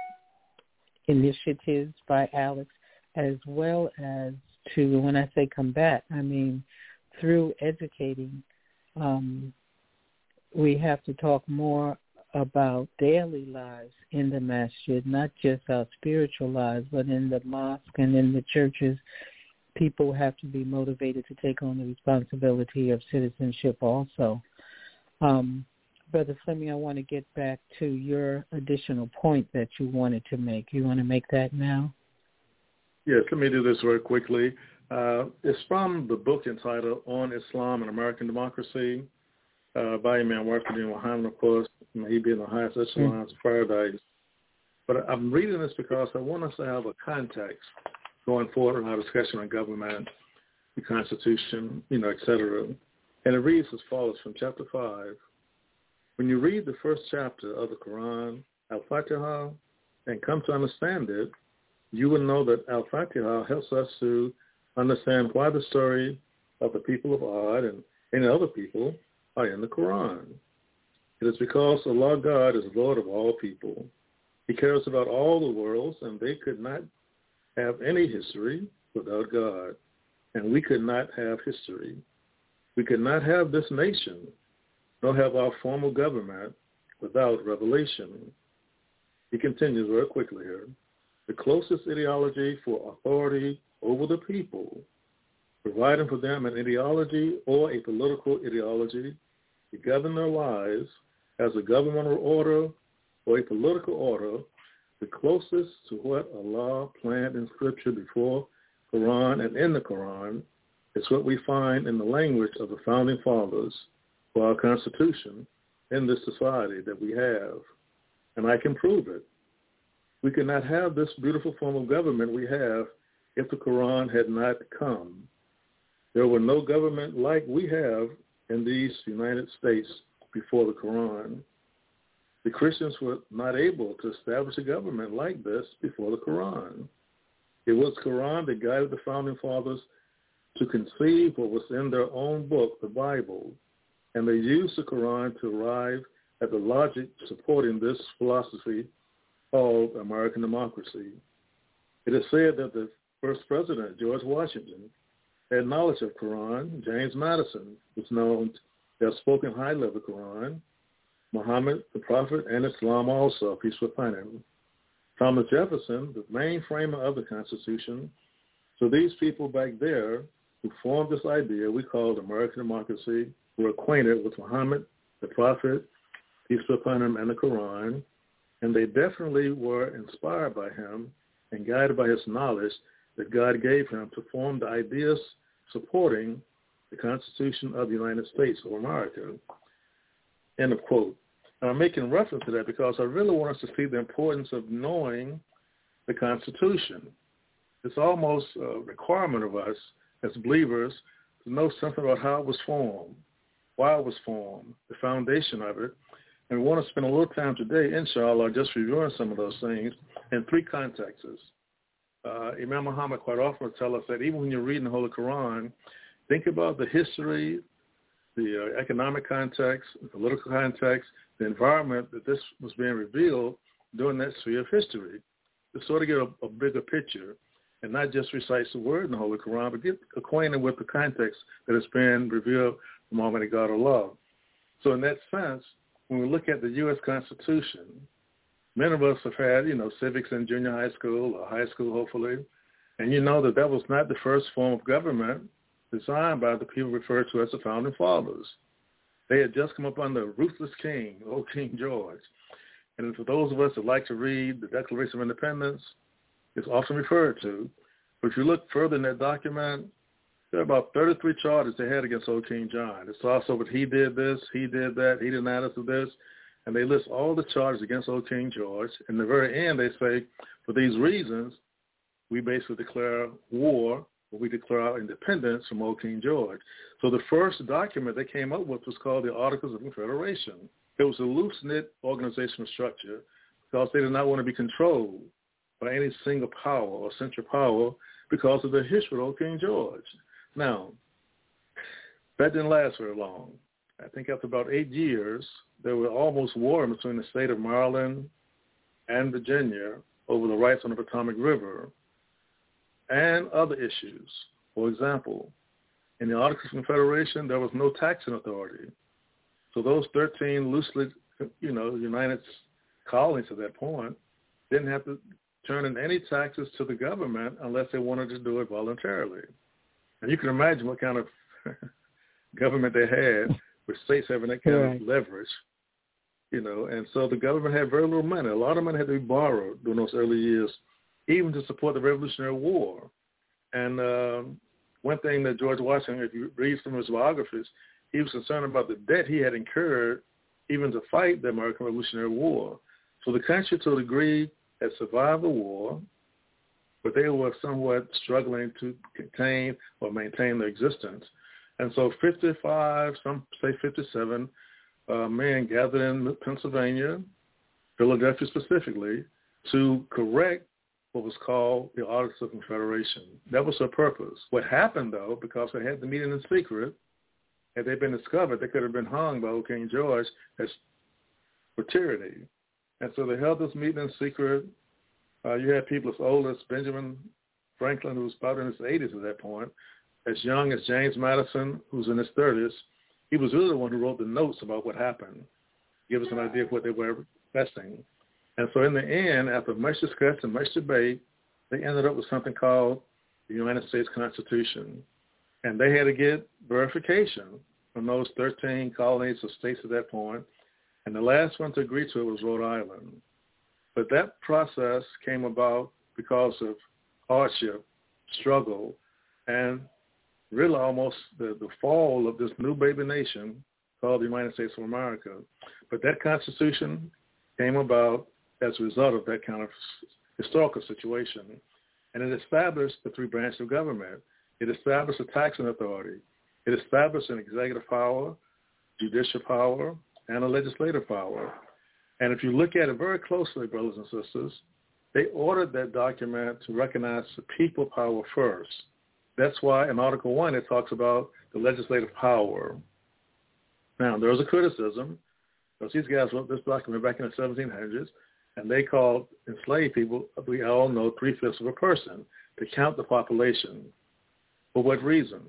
Speaker 6: initiatives by ALEC, as well as to, when I say combat, I mean through educating, um, we have to talk more about daily lives in the masjid, not just our spiritual lives, but in the mosque and in the churches. People have to be motivated to take on the responsibility of citizenship also. Um, Brother Fleming, I want to get back to your additional point that you wanted to make. You want to make that now?
Speaker 7: Yes, let me do this very quickly. Uh, it's from the book entitled On Islam and American Democracy uh, by Imam Wafidin Muhammad, of course. May he be in the highest echelons of paradise. But I'm reading this because I want us to have a context going forward in our discussion on government, the Constitution, you know, et cetera. And it reads as follows from chapter five. When you read the first chapter of the Quran, Al-Fatiha, and come to understand it, you will know that Al-Fatiha helps us to understand why the story of the people of Ad and any other people are in the Quran. It is because Allah God is Lord of all people. He cares about all the worlds, and they could not have any history without God, and we could not have history. We could not have this nation, nor have our formal government without revelation. He continues very quickly here. The closest ideology for authority over the people, providing for them an ideology or a political ideology to govern their lives as a governmental order or a political order, the closest to what Allah planned in Scripture before Quran and in the Quran is what we find in the language of the Founding Fathers for our Constitution in this society that we have. And I can prove it. We could not have this beautiful form of government we have if the Quran had not come. There were no government like we have in these United States before the Quran. The Christians were not able to establish a government like this before the Quran. It was Quran that guided the Founding Fathers to conceive what was in their own book, the Bible, and they used the Quran to arrive at the logic supporting this philosophy called American democracy. It is said that the first president, George Washington, had knowledge of Quran. James Madison was known to have spoken highly of the Quran. Muhammad, the Prophet, and Islam also, peace be upon him. Thomas Jefferson, the main framer of the Constitution. So these people back there who formed this idea we called American democracy were acquainted with Muhammad, the Prophet, peace be upon him, and the Quran, and they definitely were inspired by him and guided by his knowledge that God gave him to form the ideas supporting the Constitution of the United States of America. End of quote. And I'm making reference to that because I really want us to see the importance of knowing the Constitution. It's almost a requirement of us as believers to know something about how it was formed, why it was formed, the foundation of it. And we want to spend a little time today, inshallah, just reviewing some of those things in three contexts. Uh, Imam Muhammad quite often will tell us that even when you're reading the Holy Quran, think about the history, the uh, economic context, the political context, the environment that this was being revealed during that sphere of history, to sort of get a, a bigger picture and not just recite the word in the Holy Quran, but get acquainted with the context that is being revealed from Almighty God Allah. So in that sense, when we look at the U S Constitution, many of us have had, you know, civics in junior high school or high school, hopefully, and you know that that was not the first form of government designed by the people referred to as the Founding Fathers. They had just come up under a ruthless king, old King George. And for those of us that like to read the Declaration of Independence, it's often referred to. But if you look further in that document, there are about thirty-three charges they had against old King John. It's also what he did this, he did that, he denied us of this. And they list all the charges against old King George. In the very end, they say, for these reasons, we basically declare war, or we declare our independence from old King George. So the first document they came up with was called the Articles of Confederation. It was a loose-knit organizational structure because they did not want to be controlled by any single power or central power because of the history of old King George. Now, that didn't last very long. I think after about eight years, there were almost war between the state of Maryland and Virginia over the rights on the Potomac River and other issues. For example, in the Articles of Confederation, there was no taxing authority. So those thirteen loosely, you know, united colonies at that point didn't have to turn in any taxes to the government unless they wanted to do it voluntarily. And you can imagine what kind of government they had with states having that kind right. of leverage, you know. And so the government had very little money. A lot of money had to be borrowed during those early years, even to support the Revolutionary War. And um, one thing that George Washington, if you read from his biographies, he was concerned about the debt he had incurred even to fight the American Revolutionary War. So the country, to a degree, had survived the war, but they were somewhat struggling to contain or maintain their existence. And so fifty-five, some say fifty-seven, uh, men gathered in Pennsylvania, Philadelphia specifically, to correct what was called the Articles of Confederation. That was their purpose. What happened, though, because they had the meeting in secret, had they been discovered, they could have been hung by old King George as for tyranny. And so they held this meeting in secret. Uh, you had people as old as Benjamin Franklin, who was about in his eighties at that point, as young as James Madison, who's in his thirties. He was really the one who wrote the notes about what happened, give us an idea of what they were investing. And so in the end, after much discussion and much debate, they ended up with something called the United States Constitution. And they had to get verification from those thirteen colonies or states at that point. And the last one to agree to it was Rhode Island. But that process came about because of hardship, struggle, and really almost the, the fall of this new baby nation called the United States of America. But that Constitution came about as a result of that kind of historical situation. And it established the three branches of government. It established a taxing authority. It established an executive power, judicial power, and a legislative power. And if you look at it very closely, brothers and sisters, they ordered that document to recognize the people power first. That's why in Article one it talks about the legislative power. Now, there was a criticism, because these guys wrote this document back in the seventeen hundreds, and they called enslaved people, we all know, three-fifths of a person, to count the population. For what reason?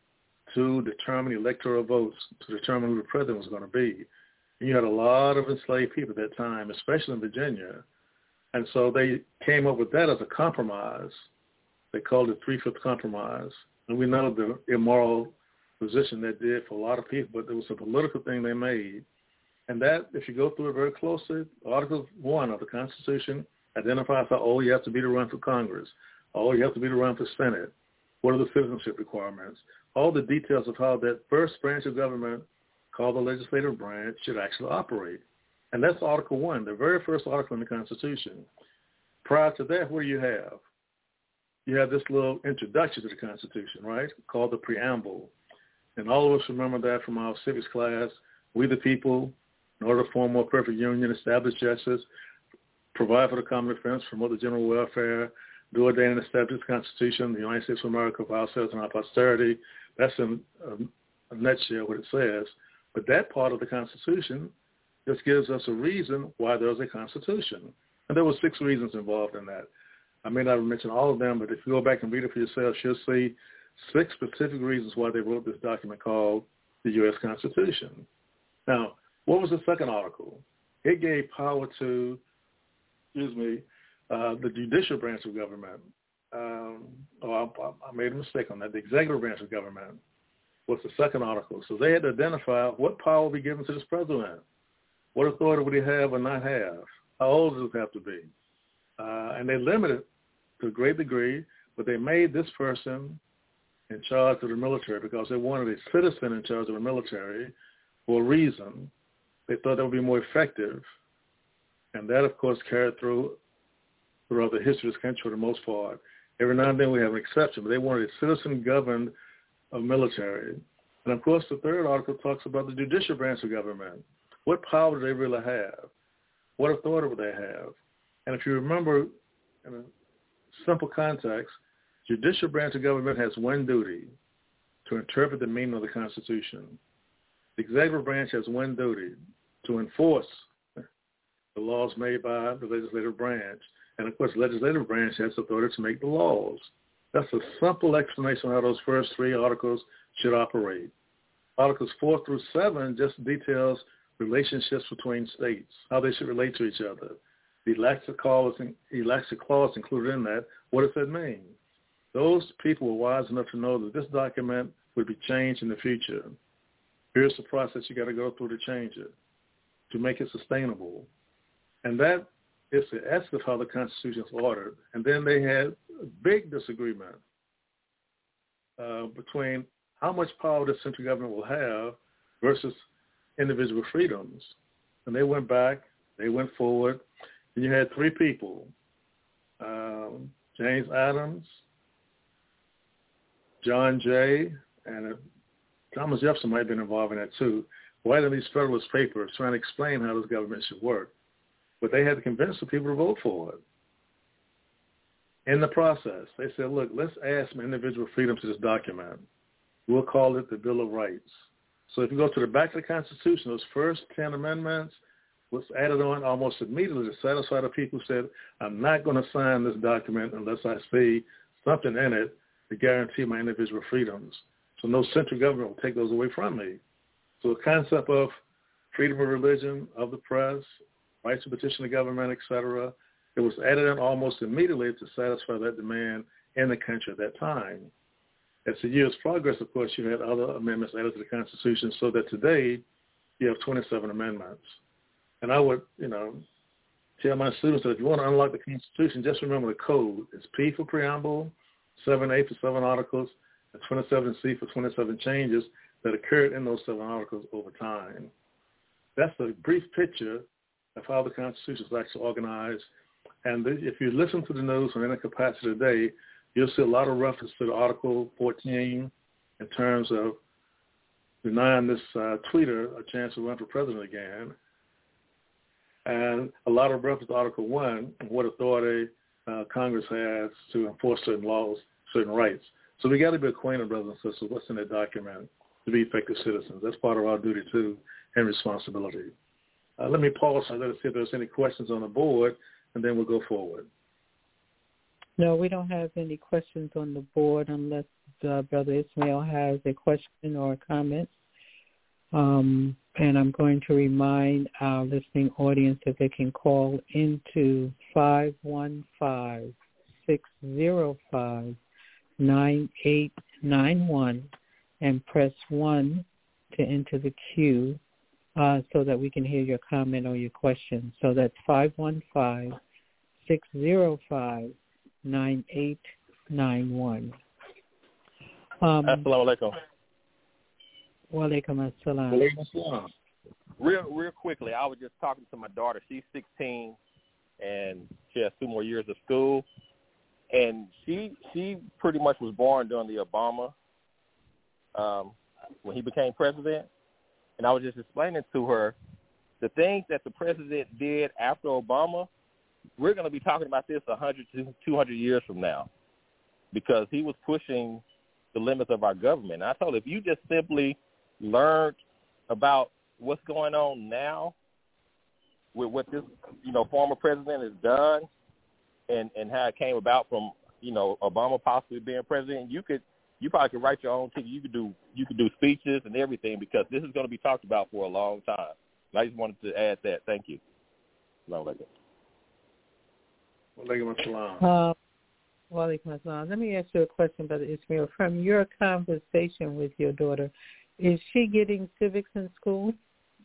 Speaker 7: To determine electoral votes, to determine who the president was going to be. And you had a lot of enslaved people at that time, especially in Virginia. And so they came up with that as a compromise. They called it three-fifths compromise. And we know the immoral position that did for a lot of people, but it was a political thing they made. And that, if you go through it very closely, Article one of the Constitution identifies how old you have to be to run for Congress, how old you have to be to run for Senate, what are the citizenship requirements, all the details of how that first branch of government, called the legislative branch, should actually operate. And that's Article one, the very first article in the Constitution. Prior to that, what do you have? You have this little introduction to the Constitution, right, called the preamble. And all of us remember that from our civics class. We the people, in order to form a more perfect union, establish justice, provide for the common defense, promote the general welfare, do ordain and establish the Constitution, the United States of America for ourselves and our posterity. That's in a, a nutshell what it says. But that part of the Constitution just gives us a reason why there's a Constitution. And there were six reasons involved in that. I may not have mentioned all of them, but if you go back and read it for yourself, you'll see six specific reasons why they wrote this document called the U S Constitution. Now, what was the second article? It gave power to, excuse me, uh, the judicial branch of government. Um, oh, I, I made a mistake on that. The executive branch of government was the second article. So they had to identify what power would be given to this president. What authority would he have or not have? How old does it have to be? Uh, and they limited to a great degree, but they made this person in charge of the military because they wanted a citizen in charge of the military for a reason. They thought that would be more effective. And that, of course, carried through throughout the history of this country for the most part. Every now and then we have an exception, but they wanted a citizen-governed uh, military. And, of course, the third article talks about the judicial branch of government. What power do they really have? What authority would they have? And if you remember, in a simple context, judicial branch of government has one duty, to interpret the meaning of the Constitution. The executive branch has one duty, to enforce the laws made by the legislative branch. And, of course, the legislative branch has authority to make the laws. That's a simple explanation of how those first three articles should operate. Articles four through seven just details relationships between states, how they should relate to each other. The elastic clause, elastic clause included in that, what does that mean? Those people were wise enough to know that this document would be changed in the future. Here's the process you got to go through to change it, to make it sustainable. And that is the essence of how the Constitution is ordered. And then they had a big disagreement uh, between how much power the central government will have versus individual freedoms. And they went back, they went forward, and you had three people, um, James Adams, John Jay, and uh, Thomas Jefferson might have been involved in that too, writing these Federalist papers trying to explain how this government should work. But they had to convince the people to vote for it. In the process, they said, look, let's add some individual freedom to this document. We'll call it the Bill of Rights. So if you go to the back of the Constitution, those first ten amendments was added on almost immediately to satisfy the people who said, I'm not going to sign this document unless I see something in it to guarantee my individual freedoms. So no central government will take those away from me. So the concept of freedom of religion, of the press, rights to petition the government, et cetera, it was added in almost immediately to satisfy that demand in the country at that time. As the years progressed, of course, you had other amendments added to the Constitution so that today you have twenty-seven amendments. And I would, you know, tell my students that if you want to unlock the Constitution, just remember the code. It's P for preamble, seven A for seven articles, and twenty-seven C for twenty-seven changes that occurred in those seven articles over time. That's a brief picture of how the Constitution is actually organized. And if you listen to the news on any capacity today, you'll see a lot of reference to the Article fourteen in terms of denying this uh, tweeter a chance to run for president again. And a lot of reference to Article one and what authority uh, Congress has to enforce certain laws, certain rights. So we got to be acquainted, brothers and sisters, what's in that document to be effective citizens. That's part of our duty, too, and responsibility. Uh, let me pause and let us see if there's any questions on the board, and then we'll go forward.
Speaker 6: No, we don't have any questions on the board unless uh, Brother Ismail has a question or a comment. Um, and I'm going to remind our listening audience that they can call into five one five, six zero five, nine eight nine one and press one to enter the queue uh, so that we can hear your comment or your question. So that's five one five, six zero five, nine eight nine one. Um,
Speaker 13: Assalamu alaikum.
Speaker 6: Wa alaikum assalam.
Speaker 13: Real, real quickly, I was just talking to my daughter. She's sixteen, and she has two more years of school. And she she pretty much was born during the Obama, um, when he became president. And I was just explaining to her the things that the president did after Obama. We're going to be talking about this one hundred to two hundred years from now, because he was pushing the limits of our government. And I told her, if you just simply learned about what's going on now with what this, you know, former president has done and, and how it came about from, you know, Obama possibly being president, you could, you probably could write your own ticket. You could do, you could do speeches and everything, because this is going to be talked about for a long time. And I just wanted to add that. Thank you. No, like
Speaker 6: Uh, Let me ask you a question, Brother Ismail. From your conversation with your daughter, is she getting civics in school?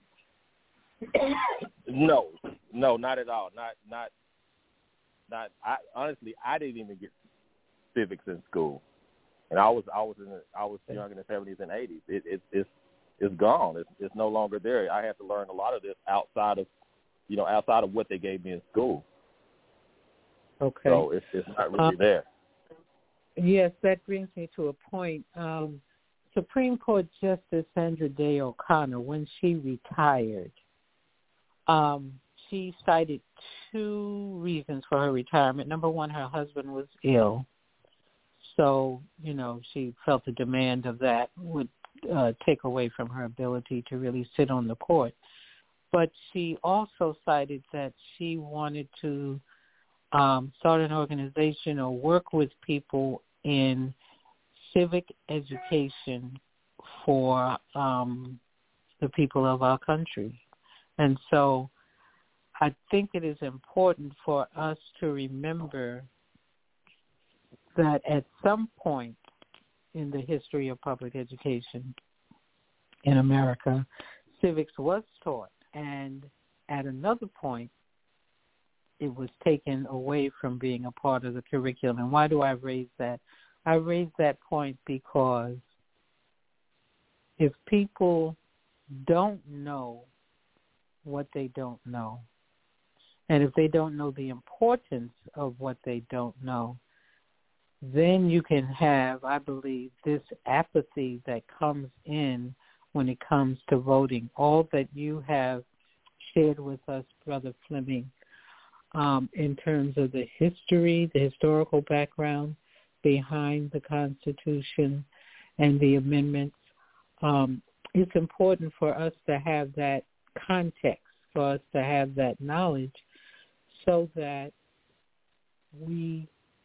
Speaker 13: No, no, not at all. Not, not, not. I honestly, I didn't even get civics in school, and I was, I was in, the, I was young in the seventies and eighties. It, it, it's, it's gone. It's, it's no longer there. I had to learn a lot of this outside of, you know, outside of what they gave me in school.
Speaker 6: Okay.
Speaker 13: So it's, it's not really
Speaker 6: um,
Speaker 13: there.
Speaker 6: Yes, that brings me to a point. Um, Supreme Court Justice Sandra Day O'Connor, when she retired, um, she cited two reasons for her retirement. Number one, her husband was ill. So, you know, she felt the demand of that would uh, take away from her ability to really sit on the court. But she also cited that she wanted to um, start an organization or work with people in civic education for um, the people of our country. And so I think it is important for us to remember that at some point in the history of public education in America, civics was taught, and at another point, it was taken away from being a part of the curriculum. And why do I raise that? I raise that point because if people don't know what they don't know, and if they don't know the importance of what they don't know, then you can have, I believe, this apathy that comes in when it comes to voting. All that you have shared with us, Brother Fleming, um, in terms of the history, the historical background behind the Constitution and the amendments, um, it's important for us to have that context, for us to have that knowledge, so that we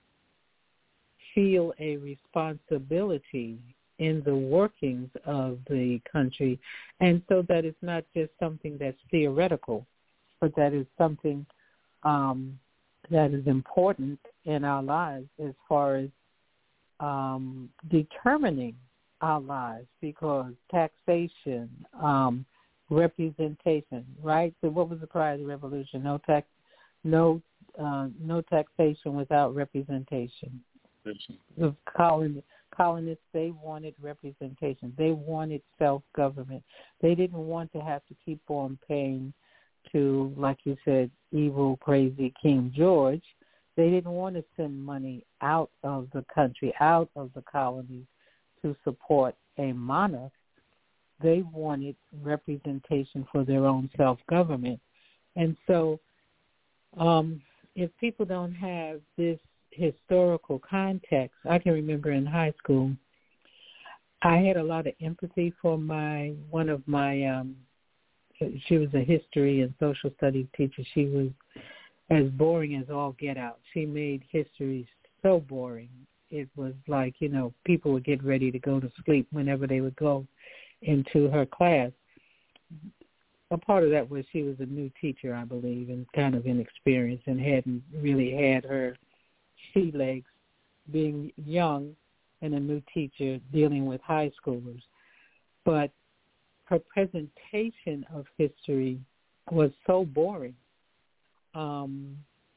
Speaker 6: feel a responsibility in the workings of the country, and so that it's not just something that's theoretical, but that is something um, that is important in our lives as far as um, determining our lives, because taxation, um, representation, right? So what was the prior to the revolution? No tax, no, uh, no taxation without representation. The colon, colonists, they wanted representation. They wanted self-government. They didn't want to have to keep on paying to, like you said, evil, crazy King George. They didn't want to send money out of the country, out of the colonies to support a monarch. They wanted representation for their own self-government. And so um, if people don't have this historical context, I can remember in high school, I had a lot of empathy for my, one of my, um, she was a history and social studies teacher. She was as boring as all get out. She made history so boring. It was like, you know, people would get ready to go to sleep whenever they would go into her class. A part of that was she was a new teacher, I believe, and kind of inexperienced and hadn't really had her sea legs being young and a new teacher dealing with high schoolers. But her presentation of history was so boring. Um,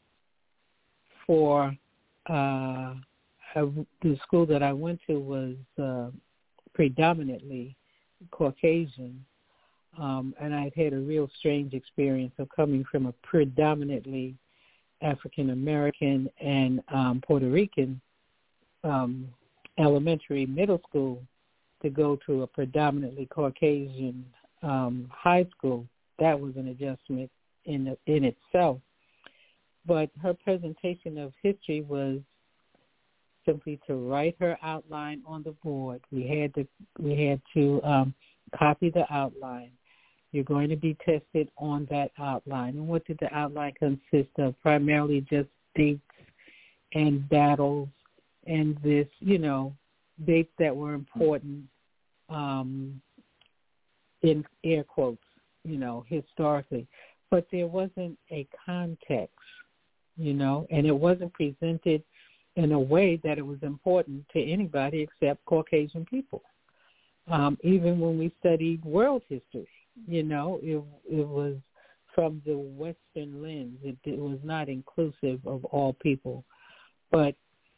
Speaker 6: for uh, the school that I went to was uh, predominantly Caucasian, um, and I'd had a real strange experience of coming from a predominantly African-American and um, Puerto Rican um, elementary middle school to go to a predominantly Caucasian um, high school. That was an adjustment in in itself. But her presentation of history was simply to write her outline on the board. We had to we had to um, copy the outline. You're going to be tested on that outline. And what did the outline consist of? Primarily just dates and battles and this, you know, dates that were important um, in air quotes, you know, historically. But there wasn't a context, you know, and it wasn't presented in a way that it was important to anybody except Caucasian people. Um, even when we studied world history, you know, it, it was from the Western lens. It, it was not inclusive of all people. But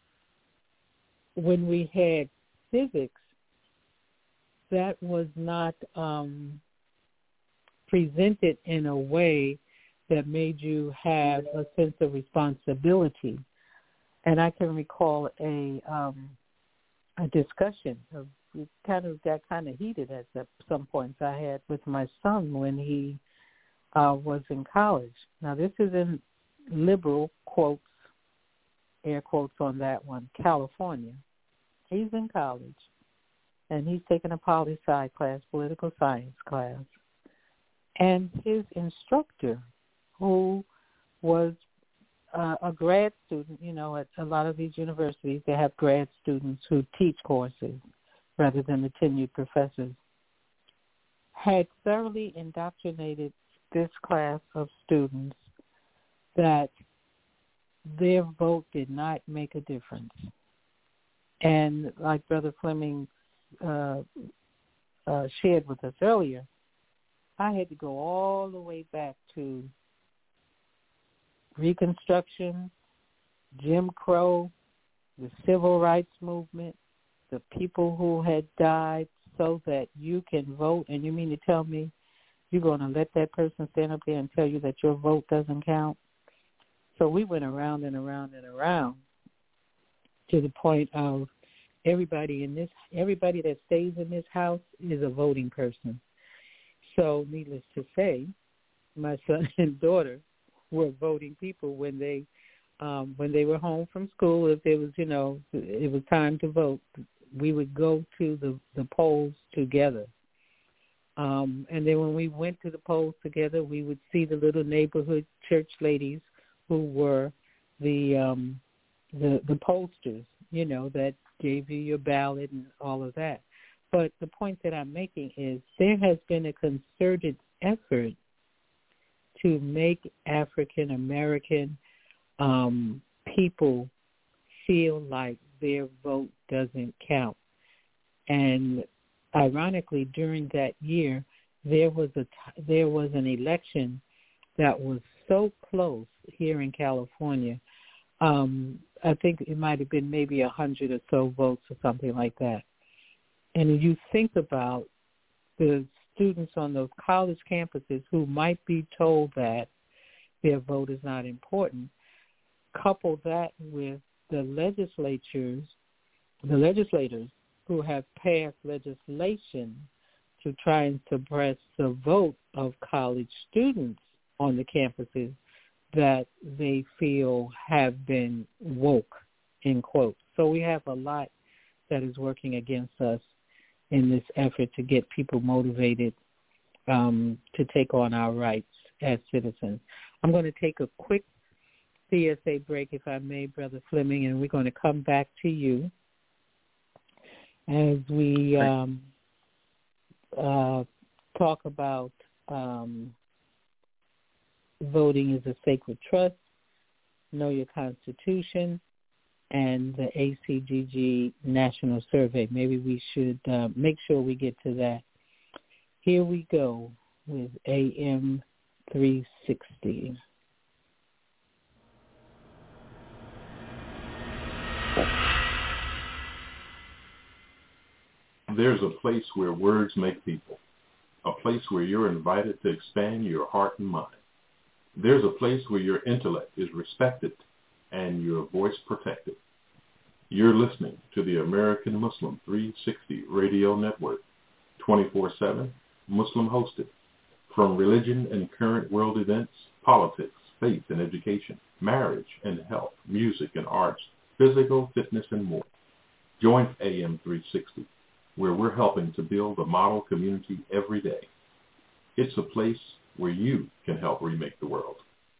Speaker 6: when we had civics, that was not um, presented in a way that made you have a sense of responsibility. And I can recall a um, a discussion of it kind of got kind of heated at some points I had with my son when he uh, was in college. Now, this is in liberal quotes, air quotes on that one, California. He's in college, and he's taking a poli-sci class, political science class. And his instructor, who was uh, a grad student, you know, at a lot of these universities, they have grad students who teach courses rather than the tenured professors, had thoroughly indoctrinated this class of students that their vote did not make a difference. And like Brother Fleming uh, uh, shared with us earlier, I had to go all the way back to Reconstruction, Jim Crow, the Civil Rights Movement, the people who had died so that you can vote. And you mean to tell me you're going to let that person stand up there and tell you that your vote doesn't count? So we went around and around and around to the point of everybody in this, everybody that stays in this house is a voting person. So needless to say, my son and daughter were voting people when they um, when they were home from school. If there was, you know, it was time to vote, we would go to the, the polls together. Um, and then when we went to the polls together, we would see the little neighborhood church ladies who were the um, the, the pollsters, you know, that gave you your ballot and all of that. But the point that I'm making is there has been a concerted effort to make African American um, people feel like their vote doesn't count. And ironically, during that year, there was a t- there was an election that was so close here in California. Um, I think it might have been maybe a hundred or so votes or something like that. And you think about the students on those college campuses who might be told that their vote is not important, couple that with the legislatures, the legislators who have passed legislation to try and suppress the vote of college students on the campuses that they feel have been woke, in quotes. So we have a lot that is working against us in this effort to get people motivated um, to take on our rights as citizens. I'm going to take a quick C S A break, if I may, Brother Fleming, and we're going to come back to you as we um, uh, talk about um, voting is a sacred trust, know your Constitution, and the A C G G National Survey. Maybe we should uh, make sure we get to that. Here we go with A M three sixty.
Speaker 14: There's a place where words make people, a place where you're invited to expand your heart and mind. There's a place where your intellect is respected and your voice protected. You're listening to the American Muslim three sixty Radio Network, twenty-four seven, Muslim hosted. From religion and current world events, politics, faith and education, marriage and health, music and arts, physical fitness and more. Join A M three sixty, where we're helping to build a model community every day. It's a place where you can help remake the world.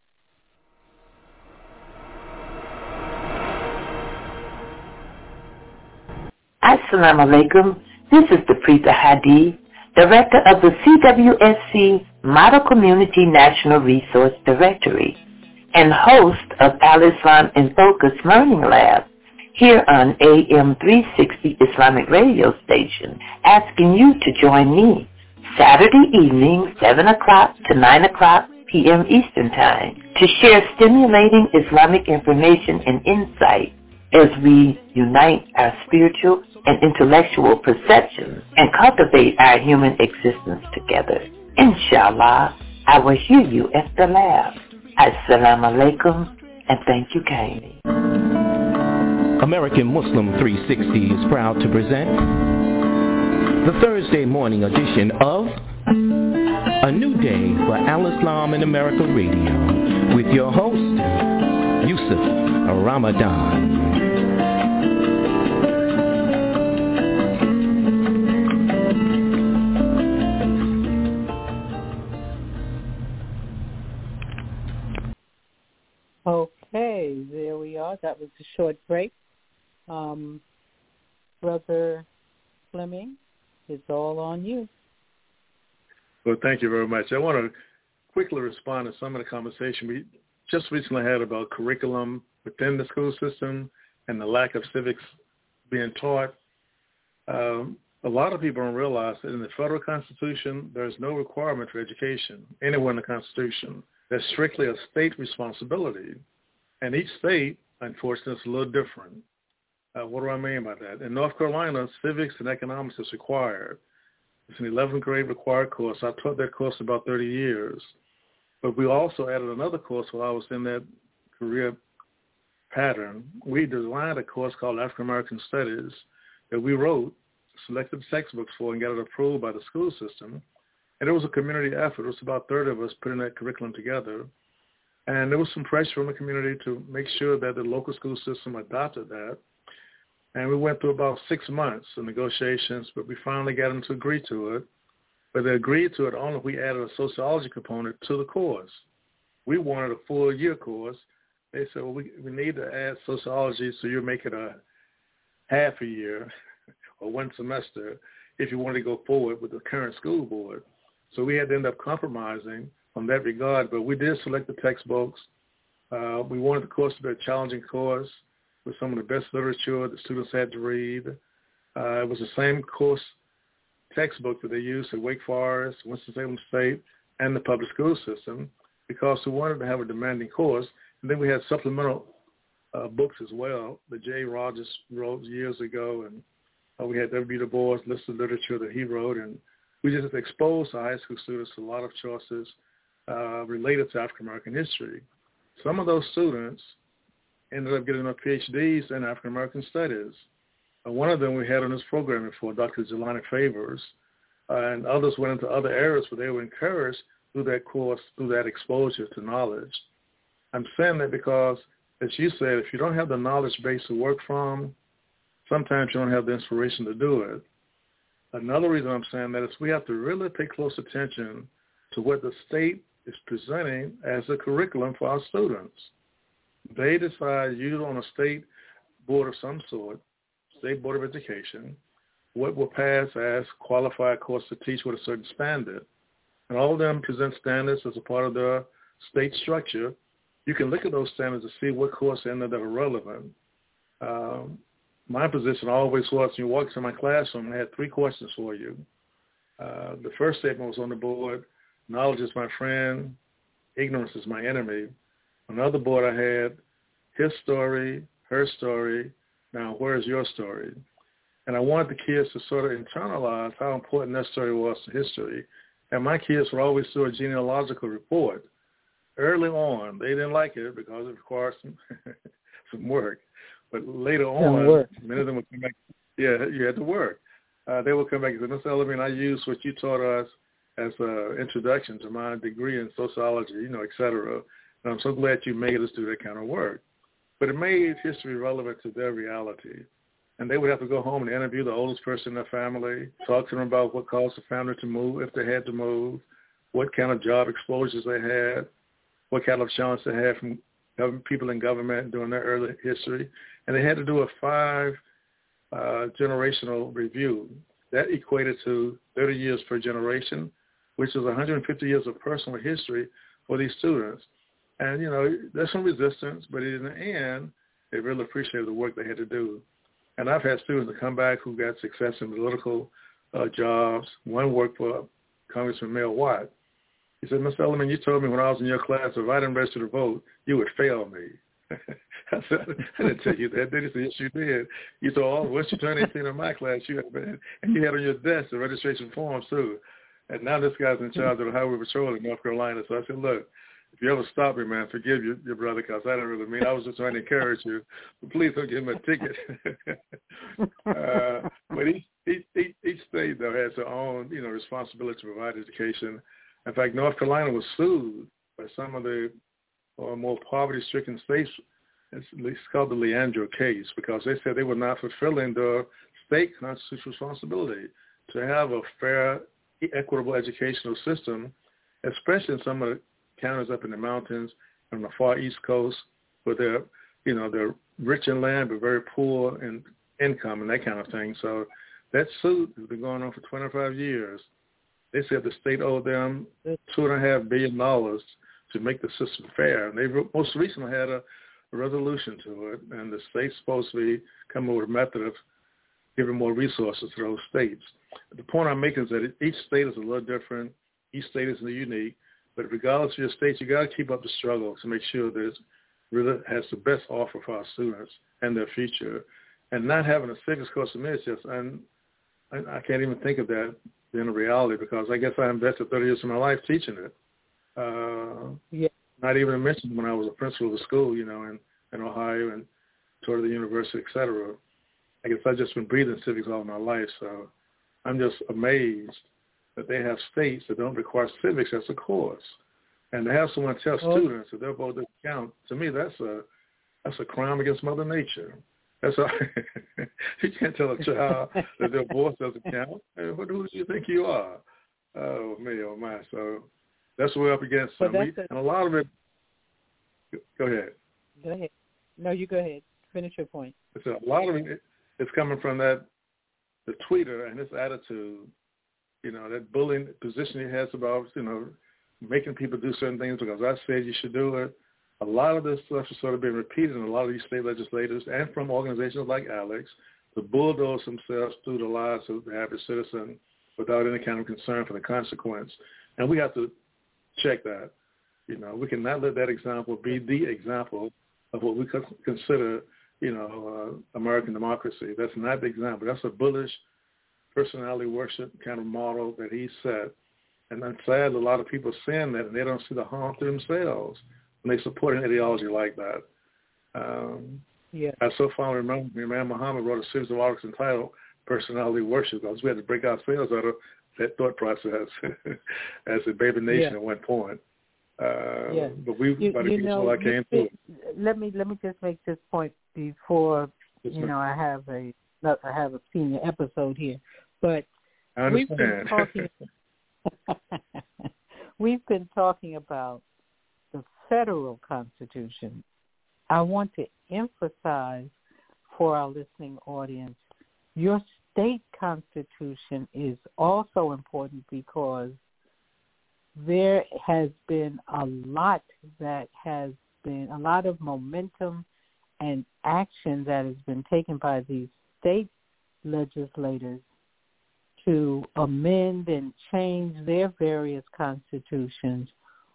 Speaker 15: Assalamu alaikum. This is the Preeta Hadi, Director of the C W S C Model Community National Resource Directory and host of Al-Islam in Focus Learning Lab here on A M three sixty Islamic Radio Station, asking you to join me Saturday evening, seven o'clock to nine o'clock p.m. Eastern Time, to share stimulating Islamic information and insight as we unite our spiritual and intellectual perceptions and cultivate our human existence together. Inshallah, I will hear you at the lab. Assalamu alaikum, and thank you kindly.
Speaker 16: American Muslim three sixty is proud to present the Thursday morning edition of A New Day for Al-Islam in America Radio with your host, Yusuf Ramadan.
Speaker 6: Okay, there we are. That was a short break. Um, Brother Fleming, it's all on you.
Speaker 7: Well, thank you very much. I want to quickly respond to some of the conversation we just recently had about curriculum within the school system and the lack of civics being taught. Um, a lot of people don't realize that in the federal Constitution, there's no requirement for education anywhere in the Constitution. That's strictly a state responsibility. And each state, unfortunately, is a little different. Uh, what do I mean by that? In North Carolina, civics and economics is required. It's an eleventh grade required course. I taught that course about thirty years. But we also added another course while I was in that career pattern. We designed a course called African American Studies that we wrote, selected textbooks for, and got it approved by the school system. And it was a community effort. It was about thirty of us putting that curriculum together. And there was some pressure from the community to make sure that the local school system adopted that. And we went through about six months of negotiations, but we finally got them to agree to it. But they agreed to it only if we added a sociology component to the course. We wanted a full year course. They said, well, we, we need to add sociology, so you make it a half a year or one semester if you want to go forward with the current school board. So we had to end up compromising on that regard, but we did select the textbooks. Uh, we wanted the course to be a challenging course with some of the best literature that students had to read. Uh, it was the same course textbook that they used at Wake Forest, Winston-Salem State, and the public school system because we wanted to have a demanding course. And then we had supplemental uh, books as well that Jay Rogers wrote years ago, and uh, we had W. Du Bois list of literature that he wrote, and we just exposed the high school students to a lot of choices uh, related to African-American history. Some of those students ended up getting their P H Ds in African-American studies. Uh, one of them we had on this program before, Doctor Jelani Favors, uh, and others went into other areas where they were encouraged through that course, through that exposure to knowledge. I'm saying that because, as you said, if you don't have the knowledge base to work from, sometimes you don't have the inspiration to do it. Another reason I'm saying that is we have to really pay close attention to what the state is presenting as a curriculum for our students. They decide, usually on a state board of some sort, state board of education, what will pass as qualified course to teach with a certain standard. And all of them present standards as a part of their state structure. You can look at those standards to see what course in there that are relevant. Um, my position always was, when you walk into my classroom, I had three questions for you. Uh, the first statement was on the board, knowledge is my friend, ignorance is my enemy. On the other board I had his story, her story, now where is your story? And I wanted the kids to sort of internalize how important that story was to history. And my kids would always do a genealogical report. Early on, they didn't like it because it required some, some work. But later on, many of them would come back. Yeah, you had to work. Uh, they would come back and say, Mister Ellerman, I used what you taught us as an introduction to my degree in sociology, you know, et cetera. And I'm so glad you made us do that kind of work. But it made history relevant to their reality. And they would have to go home and interview the oldest person in their family, talk to them about what caused the family to move, if they had to move, what kind of job exposures they had, what kind of challenge they had from people in government during their early history. And they had to do a five uh, generational review. That equated to thirty years per generation, which is one hundred fifty years of personal history for these students. And, you know, there's some resistance, but in the end, they really appreciated the work they had to do. And I've had students that come back who got success in political uh, jobs. One worked for Congressman Mel Watt. He said, Mister Ellerman, you told me when I was in your class, if I didn't register to vote, you would fail me. I said, I didn't tell you that. Then he said, yes, you did. You told, oh, once you turned eighteen in my class, you had been, and you had on your desk the registration forms too. And now this guy's in charge of the Highway Patrol in North Carolina. So I said, look, if you ever stop me, man, forgive your, your brother, because I didn't really mean. I was just trying to encourage you. But please don't give him a ticket. uh, but each, each, each, each state, though, has their own, you know, responsibility to provide education. In fact, North Carolina was sued by some of the uh, more poverty-stricken states. It's, it's called the Leandro case, because they said they were not fulfilling the state constitutional responsibility to have a fair, equitable educational system, especially in some of the counties up in the mountains on the far East Coast, where they're, you know, they're rich in land but very poor in income and that kind of thing. So that suit has been going on for twenty-five years. They said the state owed them two and a half billion dollars to make the system fair, and they most recently had a, a resolution to it, and the state's supposed to be coming up with a method of giving more resources to those states. The point I'm making is that each state is a little different. Each state is unique. But regardless of your state, you got to keep up the struggle to make sure that it really has the best offer for our students and their future. And not having a civics course to me is just, and I can't even think of that being a reality, because I guess I invested thirty years of my life teaching it. Uh, yeah. Not even to mention when I was a principal of a school, you know, in, in Ohio and toward the university, et cetera. I guess I've just been breathing civics all my life, so I'm just amazed that they have states that don't require civics as a course, and to have someone tell oh. students that their vote doesn't count. To me, that's a that's a crime against Mother Nature. That's a, you can't tell a child that their voice doesn't count. Hey, who do you think you are? Oh me, oh my. So that's what we're up against. So we, a, and a lot of it. Go ahead.
Speaker 6: Go ahead. No, you go ahead. Finish your point.
Speaker 7: It's a lot of it. It's coming from that the tweeter and his attitude. You know, that bullying position he has about, you know, making people do certain things because I said you should do it. A lot of this stuff is sort of being repeated in a lot of these state legislators and from organizations like Alex to bulldoze themselves through the lives of the average citizen without any kind of concern for the consequence. And we have to check that. You know, we cannot let that example be the example of what we consider, you know, uh, American democracy. That's not the example. That's a bullish personality worship kind of model that he set. And I'm sad a lot of people are saying that and they don't see the harm to themselves when they support an ideology like that. Um, yeah. I so fondly remember when Imam Muhammad wrote a series of articles entitled Personality Worship, because we had to break ourselves out of that thought process as a baby nation yeah. at one point. Uh, yeah. But we,
Speaker 6: you,
Speaker 7: by the
Speaker 6: you know,
Speaker 7: I came through.
Speaker 6: Let me let me just make this point before yes, you know I have a I have a senior episode here. But
Speaker 7: I
Speaker 6: we've been talking. we've been talking about the federal Constitution. I want to emphasize for our listening audience, your state constitution is also important because there has been a lot that has been, a lot of momentum and action that has been taken by these state legislators to amend and change their various constitutions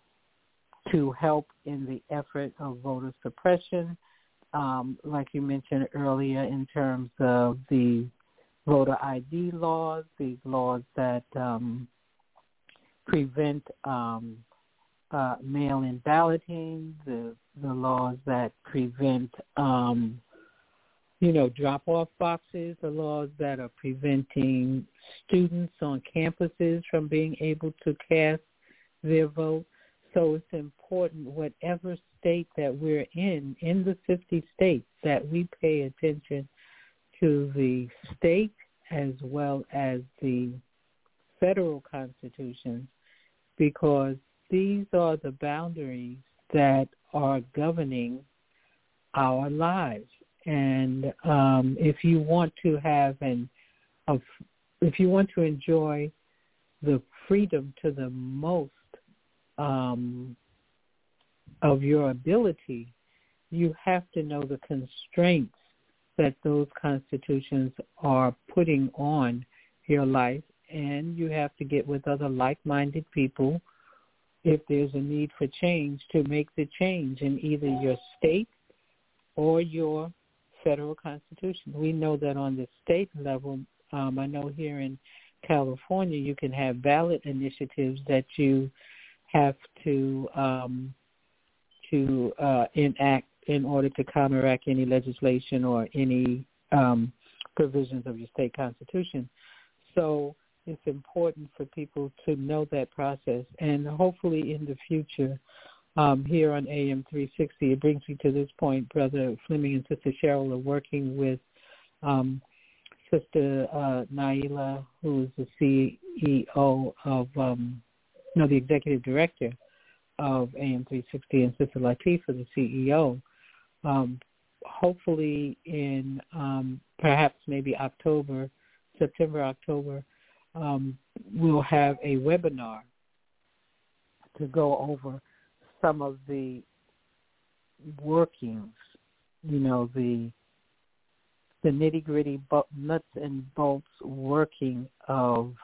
Speaker 6: to help in the effort of voter suppression, um, like you mentioned earlier, in terms of the voter I D laws, the laws that um, prevent um, uh, mail-in balloting, the the laws that prevent, um, you know, drop-off boxes, the laws that are preventing students on campuses from being able to cast their vote. So it's important, whatever state that we're in, in the fifty states, that we pay attention to the state as well as the federal constitutions, because these are the boundaries that are governing our lives. And um, if you want to have an, a, if you want to enjoy the freedom to the most um, of your ability, you have to know the constraints that those constitutions are putting on your life, and you have to get with other like-minded people if there's a need for change to make the change in either your state or your federal constitution. We know that on the state level, um, I know here in California, you can have ballot initiatives that you have to um, to uh, enact in order to counteract any legislation or any um, provisions of your state constitution. So it's important for people to know that process, and hopefully in the future, um, here on A M three sixty, it brings me to this point, Brother Fleming and Sister Cheryl are working with um, Sister uh, Naila, who is the C E O of, um, no, the Executive Director of A M three sixty, and Sister Latifah, the C E O. Um, hopefully in um, perhaps maybe October, September, October, um, we'll have a webinar to go over some of the workings, you know, the the nitty-gritty bu- nuts and bolts working of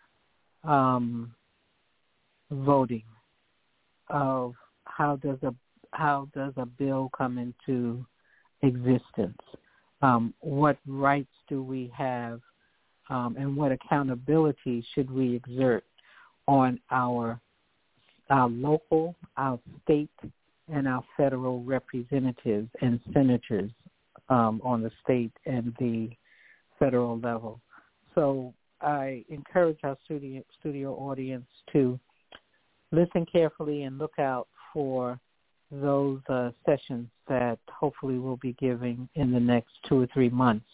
Speaker 6: um, voting, of how does a how does a bill come into existence, um, what rights do we have, um, and what accountability should we exert on our our local, our state, and our federal representatives and senators um, on the state and the federal level. So I encourage our studio, studio audience to listen carefully and look out for those uh, sessions that hopefully we'll be giving in the next two or three months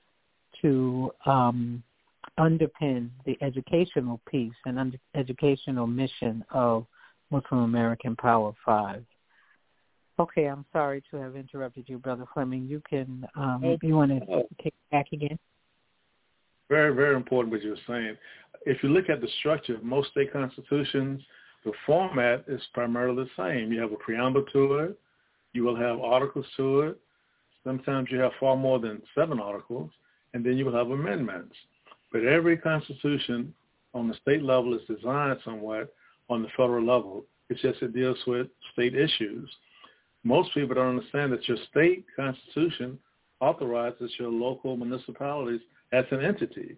Speaker 6: to um, underpin the educational piece and under- educational mission of Muslim American Power five. Okay, I'm sorry to have interrupted you, Brother Fleming. You can, um, oh, you want to oh. kick back again?
Speaker 7: Very, very important what you're saying. If you look at the structure of most state constitutions, the format is primarily the same. You have a preamble to it. You will have articles to it. Sometimes you have far more than seven articles, and then you will have amendments. But every constitution on the state level is designed somewhat on the federal level. It's just it deals with state issues. Most people don't understand that your state constitution authorizes your local municipalities as an entity.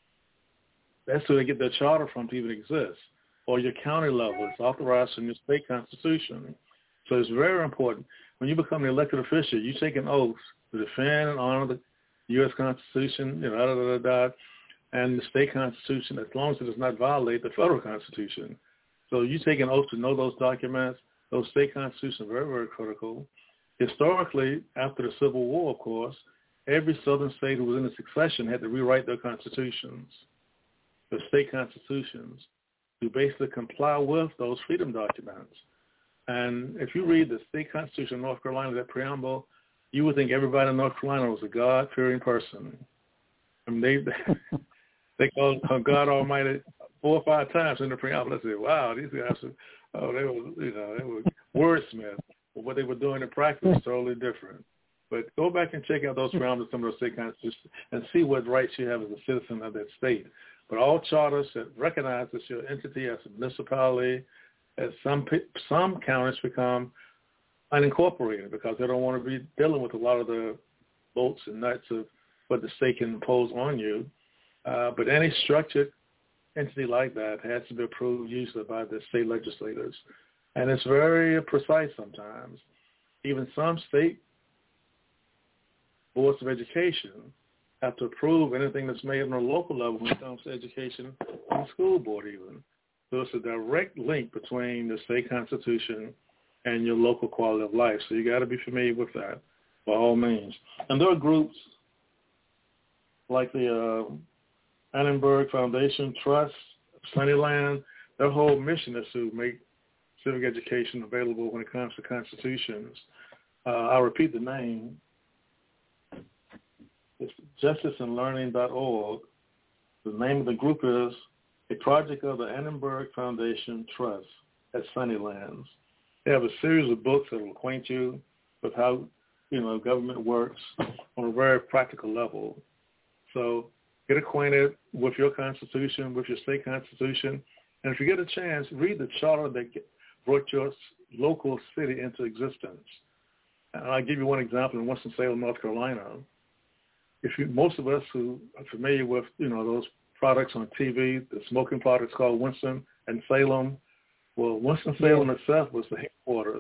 Speaker 7: That's where they get their charter from to even exist. Or your county level is authorized in your state constitution. So it's very important. When you become an elected official, you take an oath to defend and honor the U S Constitution, you know, da, da, da, da, and the state constitution, as long as it does not violate the federal constitution. So you take an oath to know those documents. Those state constitutions are very, very critical. Historically, after the Civil War, of course, every southern state who was in the succession had to rewrite their constitutions, their state constitutions, to basically comply with those freedom documents. And if you read the state constitution of North Carolina, that preamble, you would think everybody in North Carolina was a God-fearing person. I mean, they they called God Almighty four or five times in the preamble. I said, wow, these guys are, oh, they were, you know, they were wordsmiths. But what they were doing in practice was totally different. But go back and check out those preambles, some of those state constitutions, and see what rights you have as a citizen of that state. But all charters that recognize that your entity as a municipality, as some some counties become unincorporated because they don't want to be dealing with a lot of the bolts and nuts of what the state can impose on you. Uh, but any structured entity like that has to be approved usually by the state legislators. And it's very precise sometimes. Even some state boards of education have to approve anything that's made on a local level when it comes to education on the school board even. So it's a direct link between the state constitution and your local quality of life. So you got to be familiar with that by all means. And there are groups like the uh, Annenberg Foundation Trust, Sunnyland. Their whole mission is to make civic education available when it comes to constitutions. Uh, I'll repeat the name. It's justice and learning dot org. The name of the group is a project of the Annenberg Foundation Trust at Sunnylands. They have a series of books that will acquaint you with how, you know, government works on a very practical level. So get acquainted with your constitution, with your state constitution, and if you get a chance, read the charter that brought your local city into existence. And I'll give you one example in Winston-Salem, North Carolina. If you, most of us who are familiar with, you know, those products on T V, the smoking products called Winston and Salem, well, Winston-Salem yeah. itself was the headquarters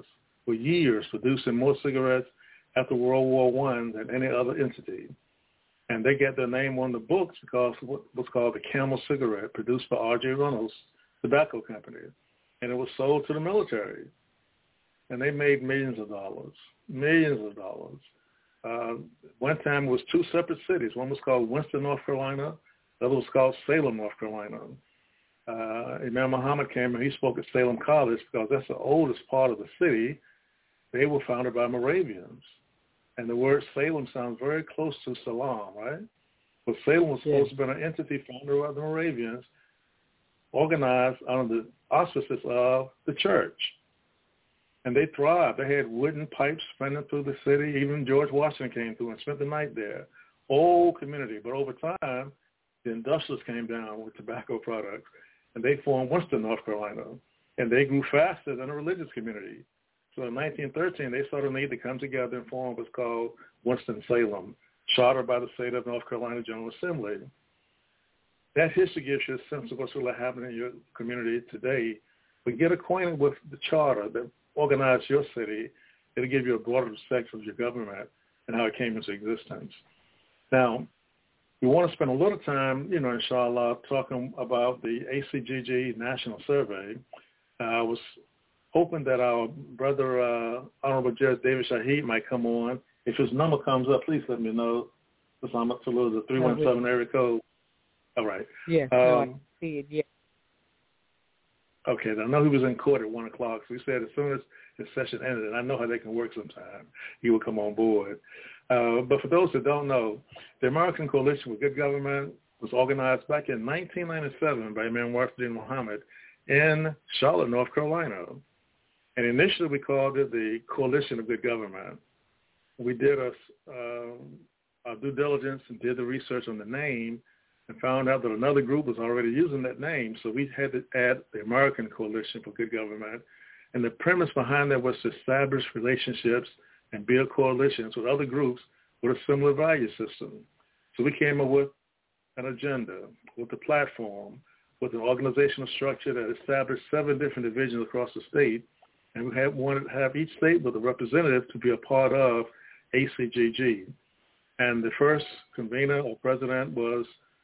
Speaker 7: for years, producing more cigarettes after World War One than any other entity. And they get their name on the books because of what was called the Camel cigarette, produced by R J Reynolds Tobacco Company. And it was sold to the military. And they made millions of dollars, millions of dollars. Uh, one time it was two separate cities. One was called Winston, North Carolina. The other was called Salem, North Carolina. Uh, Imam Muhammad came and he spoke at Salem College because that's the oldest part of the city. They were founded by Moravians. And the word Salem sounds very close to Salam, right? But Salem was supposed yeah. to be an entity founded by the Moravians, organized under the auspices of the church. And they thrived. They had wooden pipes running through the city. Even George Washington came through and spent the night there. Old community. But over time, the industrialists came down with tobacco products, and they formed Winston, North Carolina. And they grew faster than a religious community. So in nineteen thirteen, they saw the need to come together and form what's called Winston-Salem, chartered by the state of North Carolina General Assembly. That history gives you a sense of what's really happening in your community today. But get acquainted with the charter that organized your city. It'll give you a broader perspective of your government and how it came into existence. Now, we want to spend a little time, you know, inshallah, talking about the A C G G National Survey. Uh, I was hoping that our brother, uh, Honorable Judge David Shaheed, might come on. If his number comes up, please let me know. Because I'm up to the three one seven area code. All right.
Speaker 6: Yeah,
Speaker 7: um,
Speaker 6: no, I see it, yeah.
Speaker 7: Okay, I know he was in court at one o'clock, so he said as soon as his session ended, and I know how they can work sometime, he will come on board. Uh, but for those that don't know, the American Coalition for Good Government was organized back in nineteen ninety-seven by Imam Wafiuddin Muhammad in Charlotte, North Carolina. And initially we called it the Coalition of Good Government. We did a, uh, our due diligence and did the research on the name and found out that another group was already using that name. So we had to add the American Coalition for Good Government. And the premise behind that was to establish relationships and build coalitions with other groups with a similar value system. So we came up with an agenda, with a platform, with an organizational structure that established seven different divisions across the state. And we had wanted to have each state with a representative to be a part of A C G G. And the first convener or president was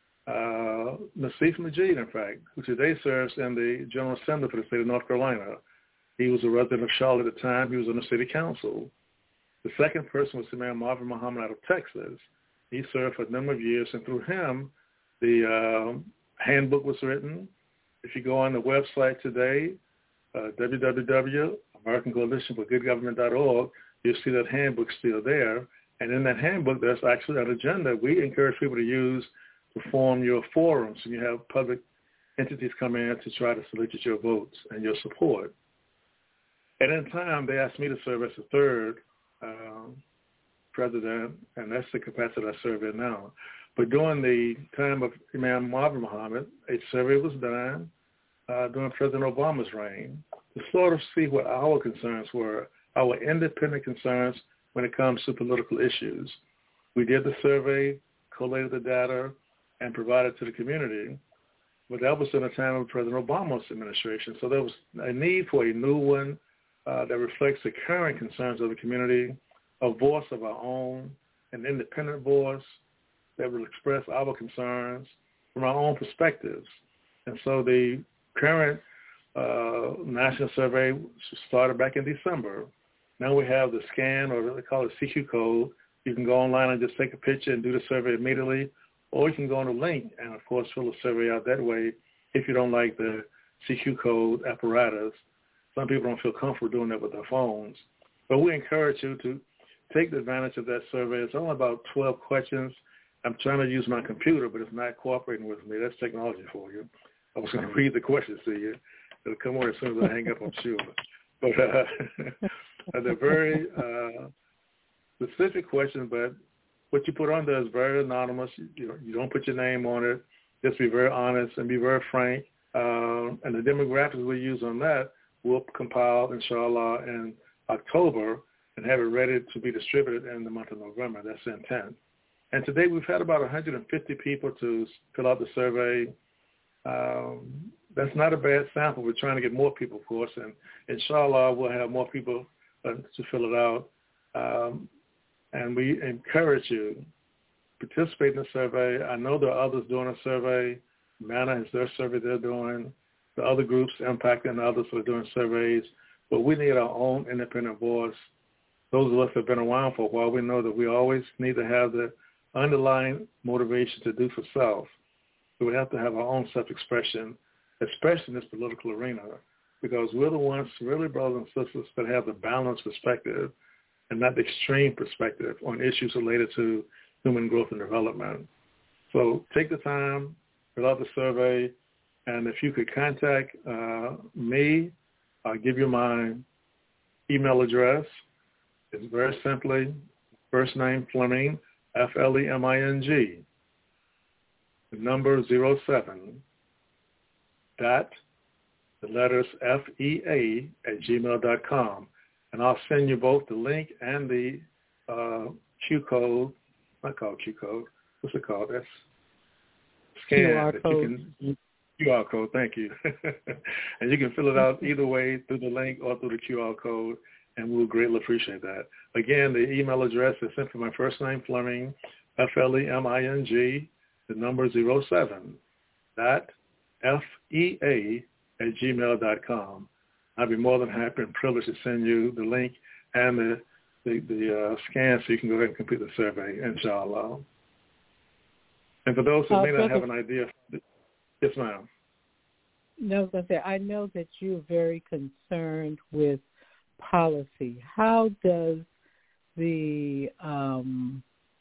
Speaker 7: uh, Nasif Majid, in fact, who today serves in the General Assembly for the state of North Carolina. He was a resident of Charlotte at the time. He was on the city council. The second person was Imam Marvin Muhammad out of Texas. He served for a number of years, and through him, the uh, handbook was written. If you go on the website today, uh, w w w dot american coalition for good government dot org, you'll see that handbook still there. And in that handbook, there's actually an agenda we encourage people to use to form your forums, and you have public entities come in to try to solicit your votes and your support. At that time, they asked me to serve as the third um, president, and that's the capacity I serve in now. But during the time of Imam Marvin Muhammad, a survey was done uh, during President Obama's reign to sort of see what our concerns were, our independent concerns when it comes to political issues. We did the survey, collated the data, and provided to the community. But that was in a time of President Obama's administration. So there was a need for a new one uh, that reflects the current concerns of the community, a voice of our own, an independent voice that will express our concerns from our own perspectives. And so the current uh, national survey started back in December. Now we have the scan, or they call it C Q code. You can go online and just take a picture and do the survey immediately, or you can go on the link and, of course, fill the survey out that way if you don't like the C Q code apparatus. Some people don't feel comfortable doing that with their phones. But we encourage you to take advantage of that survey. It's only about twelve questions. I'm trying to use my computer, but it's not cooperating with me. That's technology for you. I was going to read the questions to you. It'll come on as soon as I hang up, I'm sure. But uh, they're very uh, specific questions, but what you put on there is very anonymous. You know, you don't put your name on it. Just be very honest and be very frank. Uh, and the demographics we use on that we'll compile, inshallah, in October and have it ready to be distributed in the month of November. That's the intent. And today we've had about one hundred fifty people to fill out the survey. Um, that's not a bad sample. We're trying to get more people, of course, and inshallah we'll have more people uh, to fill it out. Um, and we encourage you, participate in the survey. I know there are others doing a survey. MANA has their survey they're doing. The other groups, Impact and others, are doing surveys. But we need our own independent voice. Those of us that have been around for a while, we know that we always need to have the underlying motivation to do for self. So we have to have our own self-expression, especially in this political arena, because we're the ones, really, brothers and sisters, that have the balanced perspective and not the extreme perspective on issues related to human growth and development. So take the time, fill out the survey, and if you could contact uh, me, I'll give you my email address. It's very simply first name Fleming, F L E M I N G, the number zero seven, dot, the letters F E A at gmail dot com. And I'll send you both the link and the uh, Q code, not called Q code, what's it called? That's scan
Speaker 6: Q R
Speaker 7: that
Speaker 6: code.
Speaker 7: you can, Q R code, thank you. And you can fill it out either way, through the link or through the Q R code, and we'll greatly appreciate that. Again, the email address is simply my first name, Fleming, F L E M I N G, the number zero seven, dot, F E A at gmail dot com. I'd be more than happy and privileged to send you the link and the the, the uh, scan so you can go ahead and complete the survey, inshallah. And for those who
Speaker 6: uh,
Speaker 7: may not
Speaker 6: Brother,
Speaker 7: have an idea, yes, ma'am.
Speaker 6: No, I was going to say, I know that you're very concerned with policy. How does the um,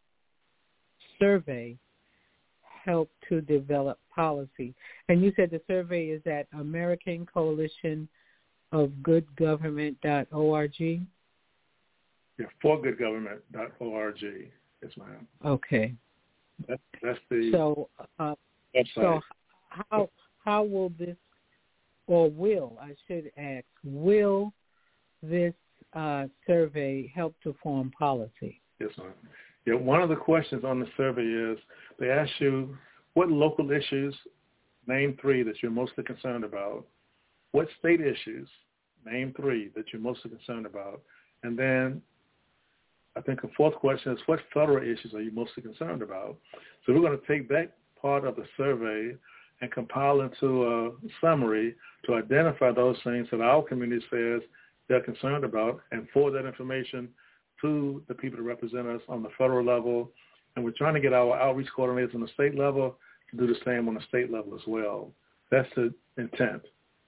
Speaker 6: survey help to develop policy? And you said the survey is at American Coalition of Good Government dot org?
Speaker 7: Yeah, for good government dot org. Yes, ma'am.
Speaker 6: Okay.
Speaker 7: That, that's the
Speaker 6: so, uh,
Speaker 7: website.
Speaker 6: So how how will this, or will, I should ask, will this uh, survey help to form policy?
Speaker 7: Yes, ma'am. Yeah, one of the questions on the survey is they ask you what local issues, name three that you're mostly concerned about. What state issues, name three that you're mostly concerned about. And then I think the fourth question is what federal issues are you mostly concerned about? So we're going to take that part of the survey and compile into a summary to identify those things that our community says they're concerned about and forward that information to the people that represent us on the federal level. And we're trying to get our outreach coordinators on the state level to do the same on the state level as well. That's the intent.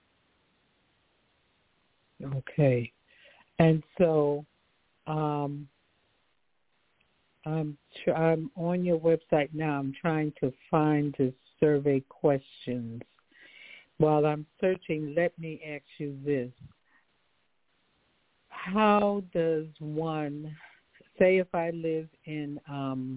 Speaker 6: Okay. And so um, I'm, tr- I'm on your website now. I'm trying to find the survey questions. While I'm searching, let me ask you this. How does one, say if I live in, um,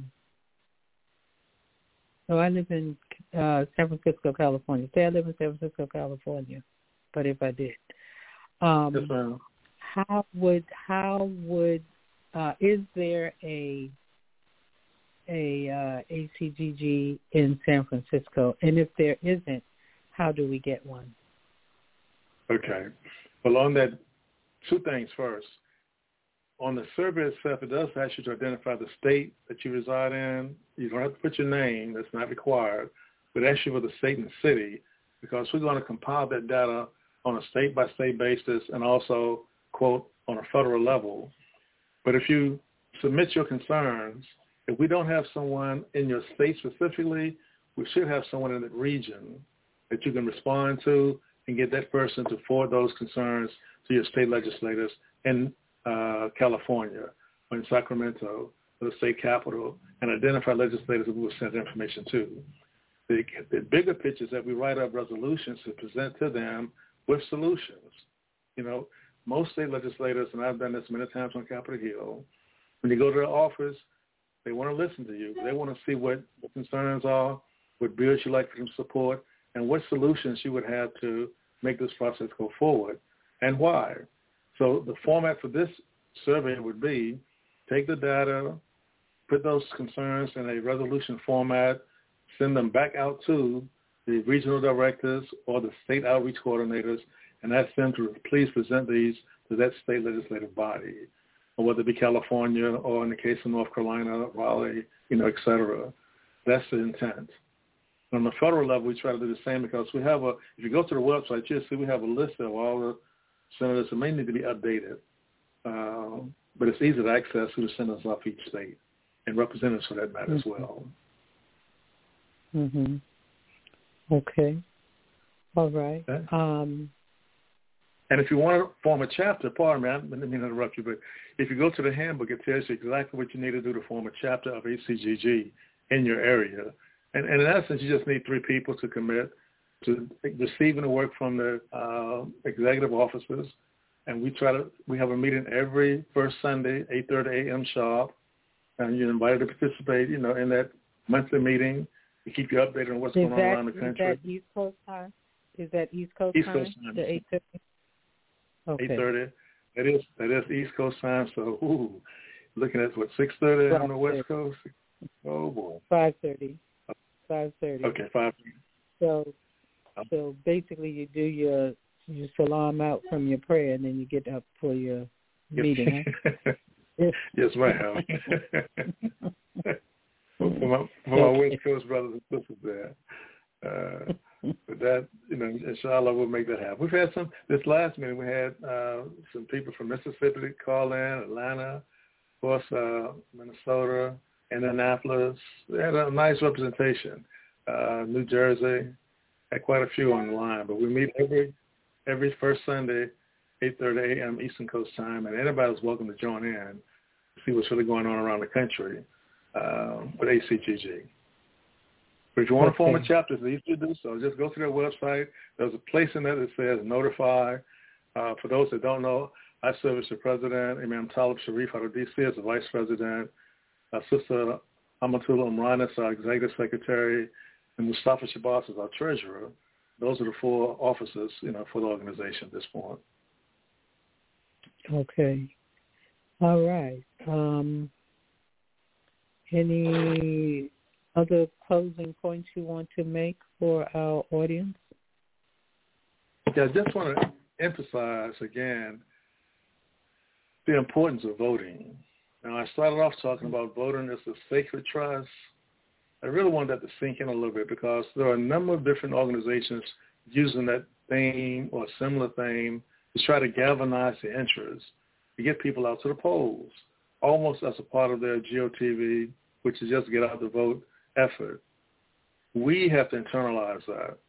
Speaker 6: no, I live in uh, San Francisco, California. Say I live in San Francisco, California, but if I did. Um,
Speaker 7: yes, ma'am.
Speaker 6: How would, how would, uh, is there a a uh, A C G G in San Francisco? And if there isn't, how do we get one?
Speaker 7: Okay. Well, on that, two things first. On the survey itself, it does ask you to identify the state that you reside in. You don't have to put your name. That's not required. But it asks you for the state and city because we're going to compile that data on a state-by-state basis and also, quote, on a federal level. But if you submit your concerns, if we don't have someone in your state specifically, we should have someone in the region that you can respond to and get that person to forward those concerns to your state legislators in uh, California or in Sacramento or the state capital and identify legislators that we will send information to. The, the bigger picture is that we write up resolutions to present to them with solutions. You know, most state legislators, and I've done this many times on Capitol Hill, when you go to their office, they want to listen to you. They want to see what the concerns are, what bills you'd like for them to support, and what solutions you would have to make this process go forward, and why. So the format for this survey would be take the data, put those concerns in a resolution format, send them back out to the regional directors or the state outreach coordinators, and ask them to please present these to that state legislative body, or whether it be California or in the case of North Carolina, Raleigh, you know, et cetera. That's the intent. On the federal level, we try to do the same because we have a, if you go to the website, you'll see we have a list of all the senators that may need to be updated. Um, but it's easy to access who the senators are for each state and representatives for that matter mm-hmm. as well.
Speaker 6: Mm-hmm. Okay. All right. Okay. Um,
Speaker 7: and if you want to form a chapter, pardon me, I didn't mean to interrupt you, but if you go to the handbook, it tells you exactly what you need to do to form a chapter of A C G G in your area. And, and in essence, you just need three people to commit to receiving the work from the uh, executive officers. And we try to, we have a meeting every first Sunday, eight thirty a.m. sharp. And you're invited to participate, you know, in that monthly meeting. We keep you updated on what's
Speaker 6: is
Speaker 7: going
Speaker 6: that,
Speaker 7: on around the country.
Speaker 6: Is that East Coast time? Is that East Coast
Speaker 7: East
Speaker 6: time?
Speaker 7: Coast time.
Speaker 6: The eight thirty? Okay.
Speaker 7: eight thirty. That is, that is East Coast time. So, ooh, looking at, what, six thirty on the West Coast? Oh, boy.
Speaker 6: five thirty. five thirty.
Speaker 7: Okay, five thirty.
Speaker 6: So, so basically you do your, you salam out from your prayer, and then you get up for your meeting, huh?
Speaker 7: Yes, ma'am. for my, for my West Coast brothers and sisters there. Uh, but that, you know, inshallah, we'll make that happen. We've had some, this last meeting, we had uh, some people from Mississippi call in, Atlanta, of course, uh, Minnesota, Indianapolis. They had a nice representation. Uh, New Jersey, had quite a few on the line. But we meet every every first Sunday, eight thirty a.m. Eastern Coast time, and anybody's welcome to join in to see what's really going on around the country uh, with A C G G. But if you want okay. to form a chapter, it's easy to do so. Just go to their website. There's a place in there that says notify. Uh, for those that don't know, I serve as the president. Imam Talib Sharif out of D C as the vice president. Uh, Sister Amatullah Imran is our executive secretary, and Mustafa Shabazz is our treasurer. Those are the four officers, you know, for the organization at this point.
Speaker 6: Okay. All right. Um, any other closing points you want to make for our audience?
Speaker 7: Okay, I just want to emphasize again the importance of voting. Now, I started off talking about voting as a sacred trust. I really wanted that to sink in a little bit because there are a number of different organizations using that theme or a similar theme to try to galvanize the interest, to get people out to the polls, almost as a part of their G O T V, which is just get out the vote effort. We have to internalize that.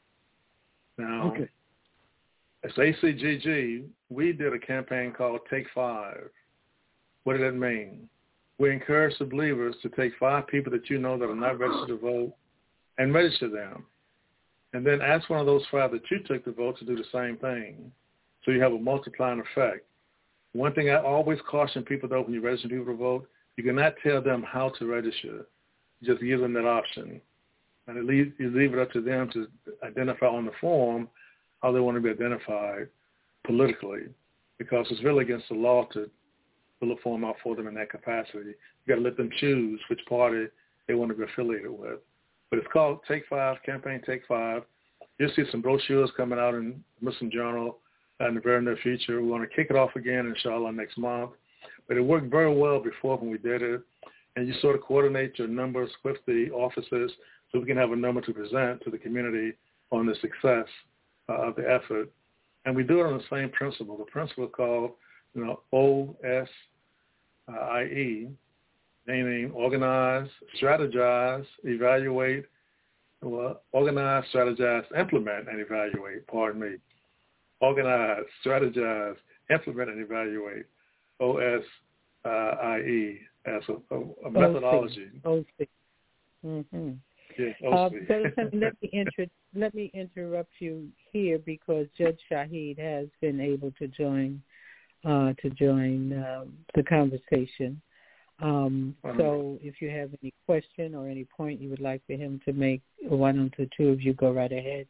Speaker 7: Now,
Speaker 10: okay.
Speaker 7: as A C G G, we did a campaign called Take Five. What did that mean? We encourage the believers to take five people that you know that are not registered to vote and register them. And then ask one of those five that you took the vote to do the same thing. So you have a multiplying effect. One thing I always caution people, though, when you register people to vote, you cannot tell them how to register. Just give them that option. And it leave, you leave it up to them to identify on the form how they want to be identified politically, because it's really against the law to fill a form out for them in that capacity. You got to let them choose which party they want to be affiliated with. But it's called Take Five, Campaign Take Five. You'll see some brochures coming out in Muslim Journal in the very near future. We want to kick it off again, inshallah, next month. But it worked very well before when we did it. And you sort of coordinate your numbers with the officers so we can have a number to present to the community on the success uh, of the effort. And we do it on the same principle. The principle called, you know, O S I E, meaning organize, strategize, evaluate, well, organize, strategize, implement, and evaluate, pardon me. Organize, strategize, implement, and evaluate, O S I E, as a, a, a methodology.
Speaker 6: O C. Mm-hmm.
Speaker 7: Yes,
Speaker 6: uh, let, me inter- let me interrupt you here because Judge Shaheed has been able to join uh, to join um, the conversation. Um, so if you have any question or any point you would like for him to make, why don't the two of you go right ahead?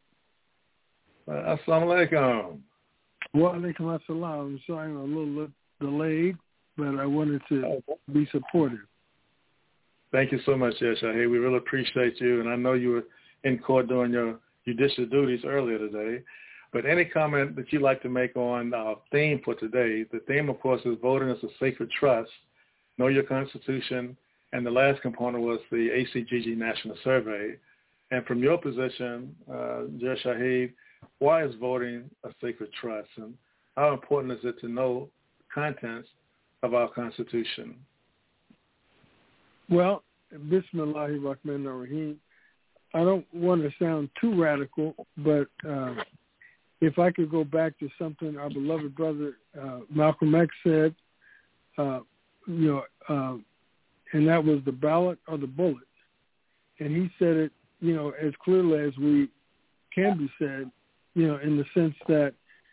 Speaker 7: Uh, Assalamu alaikum.
Speaker 10: Wa alaikum assalam. Sorry, I'm a little delayed, but I wanted to be supportive.
Speaker 7: Thank you so much, yes, Shaheed. We really appreciate you, and I know you were in court doing your judicial duties earlier today. But any comment that you'd like to make on our theme for today, the theme, of course, is voting as a sacred trust, know your Constitution, and the last component was the A C G G National Survey. And from your position, uh, Judge Shahid, why is voting a sacred trust, and how important is it to know contents of our Constitution?
Speaker 10: Well, Bismillahir Rahmanir Rahim. I don't want to sound too radical, but uh, if I could go back to something our beloved brother uh, Malcolm X said, uh, you know, uh, and that was the ballot or the bullet. And he said it, you know, as clearly as we can be said, you know, in the sense that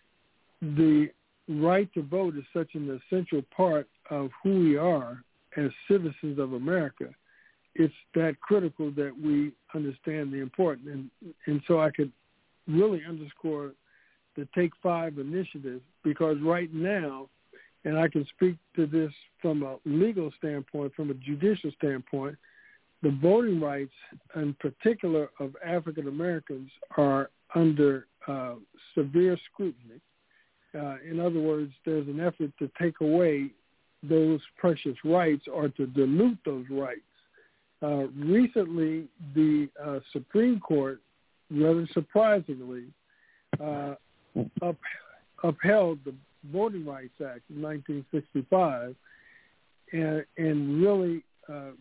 Speaker 10: the right to vote is such an essential part of who we are as citizens of America. It's that critical that we understand the importance. And, and so I could really underscore the Take Five initiative, because right now, and I can speak to this from a legal standpoint, from a judicial standpoint, the voting rights, in particular of African Americans, are under uh, severe scrutiny. Uh, in other words, there's an effort to take away those precious rights or to dilute those rights. Uh, recently, the uh, Supreme Court, rather surprisingly, uh, up, upheld the Voting Rights Act of nineteen sixty-five, and, and really uh,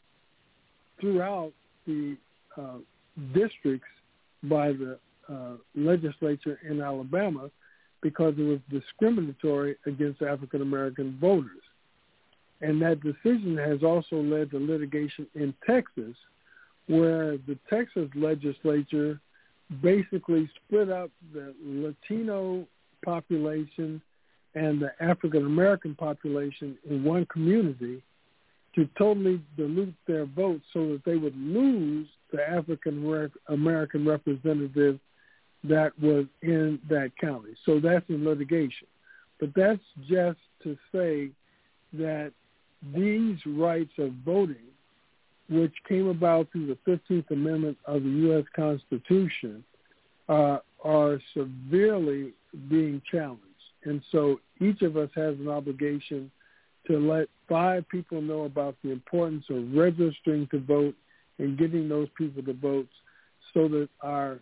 Speaker 10: throughout the uh, districts by the uh, legislature in Alabama, because it was discriminatory against African American voters. And that decision has also led to litigation in Texas, where the Texas legislature basically split up the Latino population and the African American population in one community to totally dilute their votes so that they would lose the African American representative that was in that county. So that's in litigation. But that's just to say that these rights of voting, which came about through the fifteenth Amendment of the U S Constitution, uh, are severely being challenged. And so each of us has an obligation to let five people know about the importance of registering to vote and getting those people to vote so that our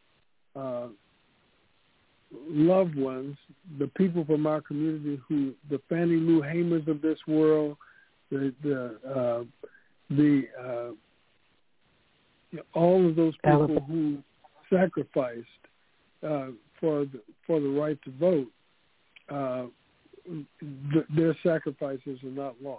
Speaker 10: uh, loved ones, the people from our community who, the Fannie Lou Hamers of this world, the the uh, the uh, you know, all of those people who sacrificed uh, for the, for the right to vote, uh, th- their sacrifices are not lost.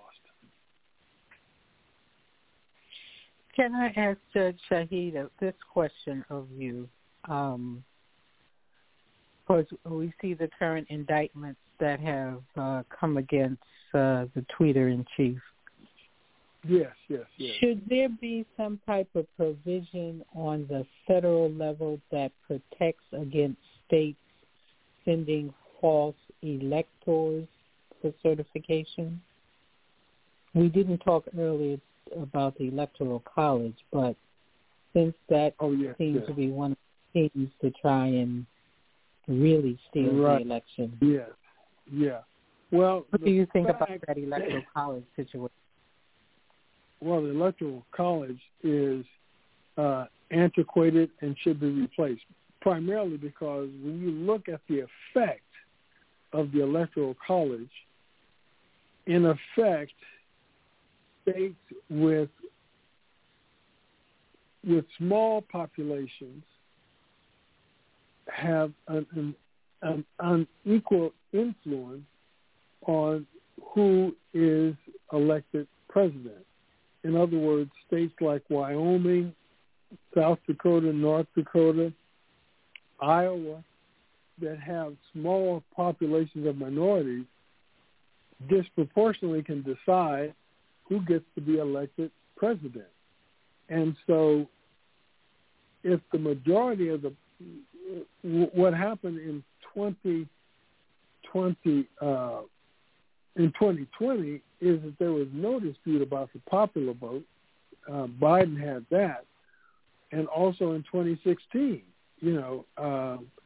Speaker 6: Can I ask Judge Shahid this question of you? Um, because we see the current indictments that have uh, come against uh, the tweeter-in-chief.
Speaker 10: Yes, yes, yes.
Speaker 6: Should there be some type of provision on the federal level that protects against states sending false electors for certification? We didn't talk earlier about the Electoral College, but since that
Speaker 10: oh, yes,
Speaker 6: seems
Speaker 10: yes.
Speaker 6: to be one of the things to try and really steal
Speaker 10: right.
Speaker 6: the election.
Speaker 10: Yes, yeah. Well,
Speaker 6: what do you think
Speaker 10: fact,
Speaker 6: about that Electoral College situation?
Speaker 10: Well, the Electoral College is uh, antiquated and should be replaced, primarily because when you look at the effect of the Electoral College, in effect, states with with small populations have an, an, an unequal influence on who is elected president. In other words, states like Wyoming, South Dakota, North Dakota, Iowa, that have small populations of minorities, disproportionately can decide who gets to be elected president. And so if the majority of the, what happened in twenty twenty, uh, in twenty twenty is that there was no dispute about the popular vote. Uh, Biden had that. And also in twenty sixteen, you know, uh,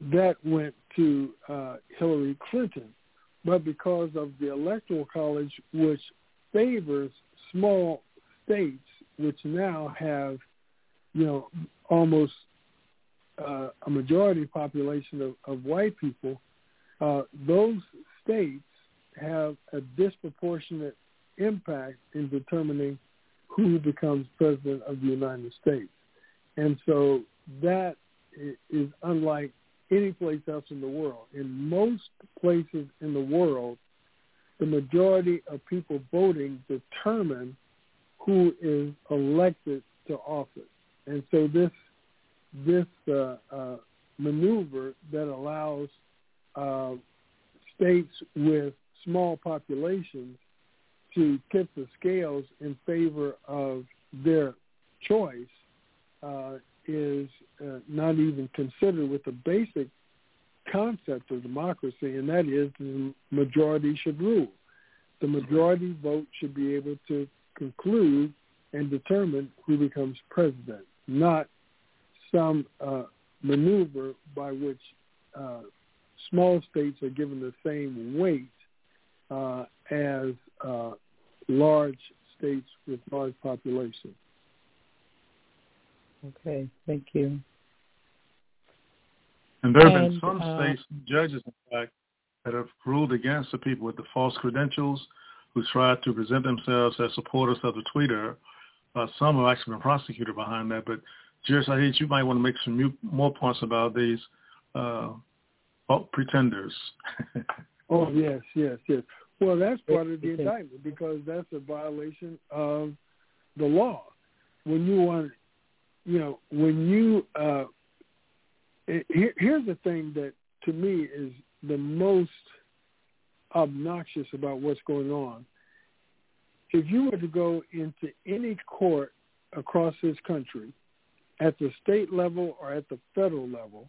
Speaker 10: that went to uh, Hillary Clinton. But because of the Electoral College, which favors small states, which now have, you know, almost uh, a majority population of, of white people, uh, those states have a disproportionate impact in determining who becomes president of the United States. And so that is unlike any place else in the world. In most places in the world, the majority of people voting determine who is elected to office. And so this this uh, uh, maneuver that allows uh, states with small populations to tip the scales in favor of their choice uh, is uh, not even considered with the basic concept of democracy, and that is the majority should rule. The majority vote should be able to conclude and determine who becomes president, not some uh, maneuver by which uh, small states are given the same weight uh, as uh, large states with large populations.
Speaker 6: Okay, thank you.
Speaker 7: And there have
Speaker 6: and,
Speaker 7: been some
Speaker 6: uh,
Speaker 7: states, judges in fact, that have ruled against the people with the false credentials who tried to present themselves as supporters of the tweeter. Uh, some have actually been prosecuted behind that. But, Jerry Said, you might want to make some new, more points about these uh, pretenders.
Speaker 10: Oh, yes, yes, yes. Well, that's part of the indictment because that's a violation of the law. When you want, you know, when you, uh, here, here's the thing that to me is the most obnoxious about what's going on. If you were to go into any court across this country, at the state level or at the federal level,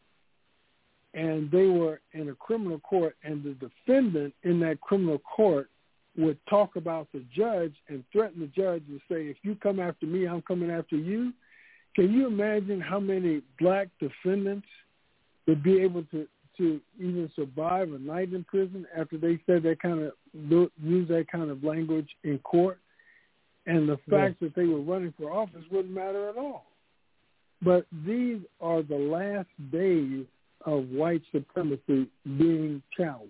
Speaker 10: and they were in a criminal court and the defendant in that criminal court would talk about the judge and threaten the judge and say, if you come after me, I'm coming after you. Can you imagine how many black defendants would be able to, to even survive a night in prison after they said that kind of, use that kind of language in court? And the fact yeah. that they were running for office wouldn't matter at all. But these are the last days of white supremacy being challenged.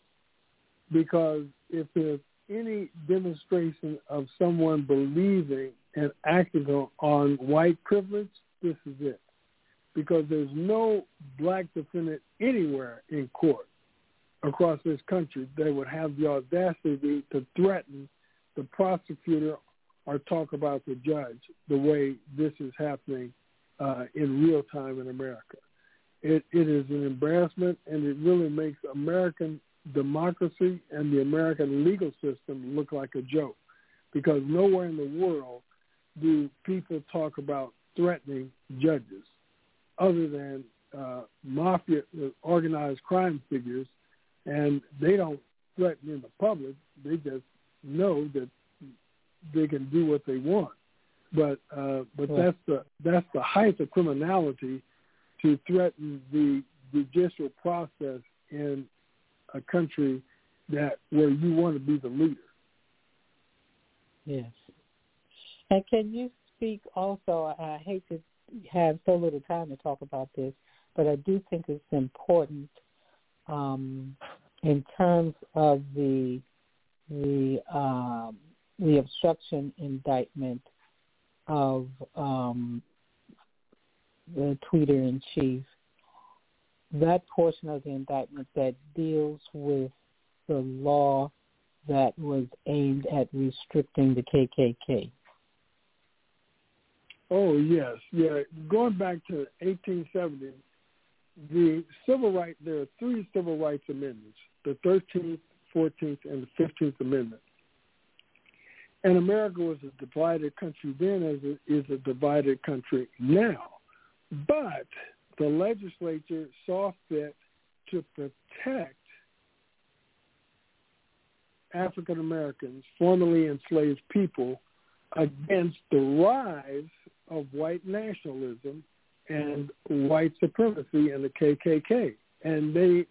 Speaker 10: Because if there's any demonstration of someone believing and acting on, on white privilege, this is it. Because there's no black defendant anywhere in court across this country that would have the audacity to threaten the prosecutor or talk about the judge the way this is happening uh, in real time in America. It, it is an embarrassment, and it really makes American democracy and the American legal system look like a joke, because nowhere in the world do people talk about threatening judges other than uh, mafia, organized crime figures, and they don't threaten in the public. They just know that they can do what they want. But uh, but yeah. that's the that's the height of criminality, to threaten the judicial process in a country that where you want to be the leader.
Speaker 6: Yes. And can you speak also, I hate to have so little time to talk about this, but I do think it's important um, in terms of the the um, the obstruction indictment of um, the tweeter-in-chief, that portion of the indictment that deals with the law that was aimed at restricting the K K K.
Speaker 10: Oh, yes. Yeah. Going back to eighteen seventy, the civil right, there are three civil rights amendments, the thirteenth, fourteenth, and the fifteenth Amendment. And America was a divided country then, as it is a divided country now. But the legislature saw fit to protect African Americans, formerly enslaved people, against the rise of white nationalism and white supremacy and the K K K. and they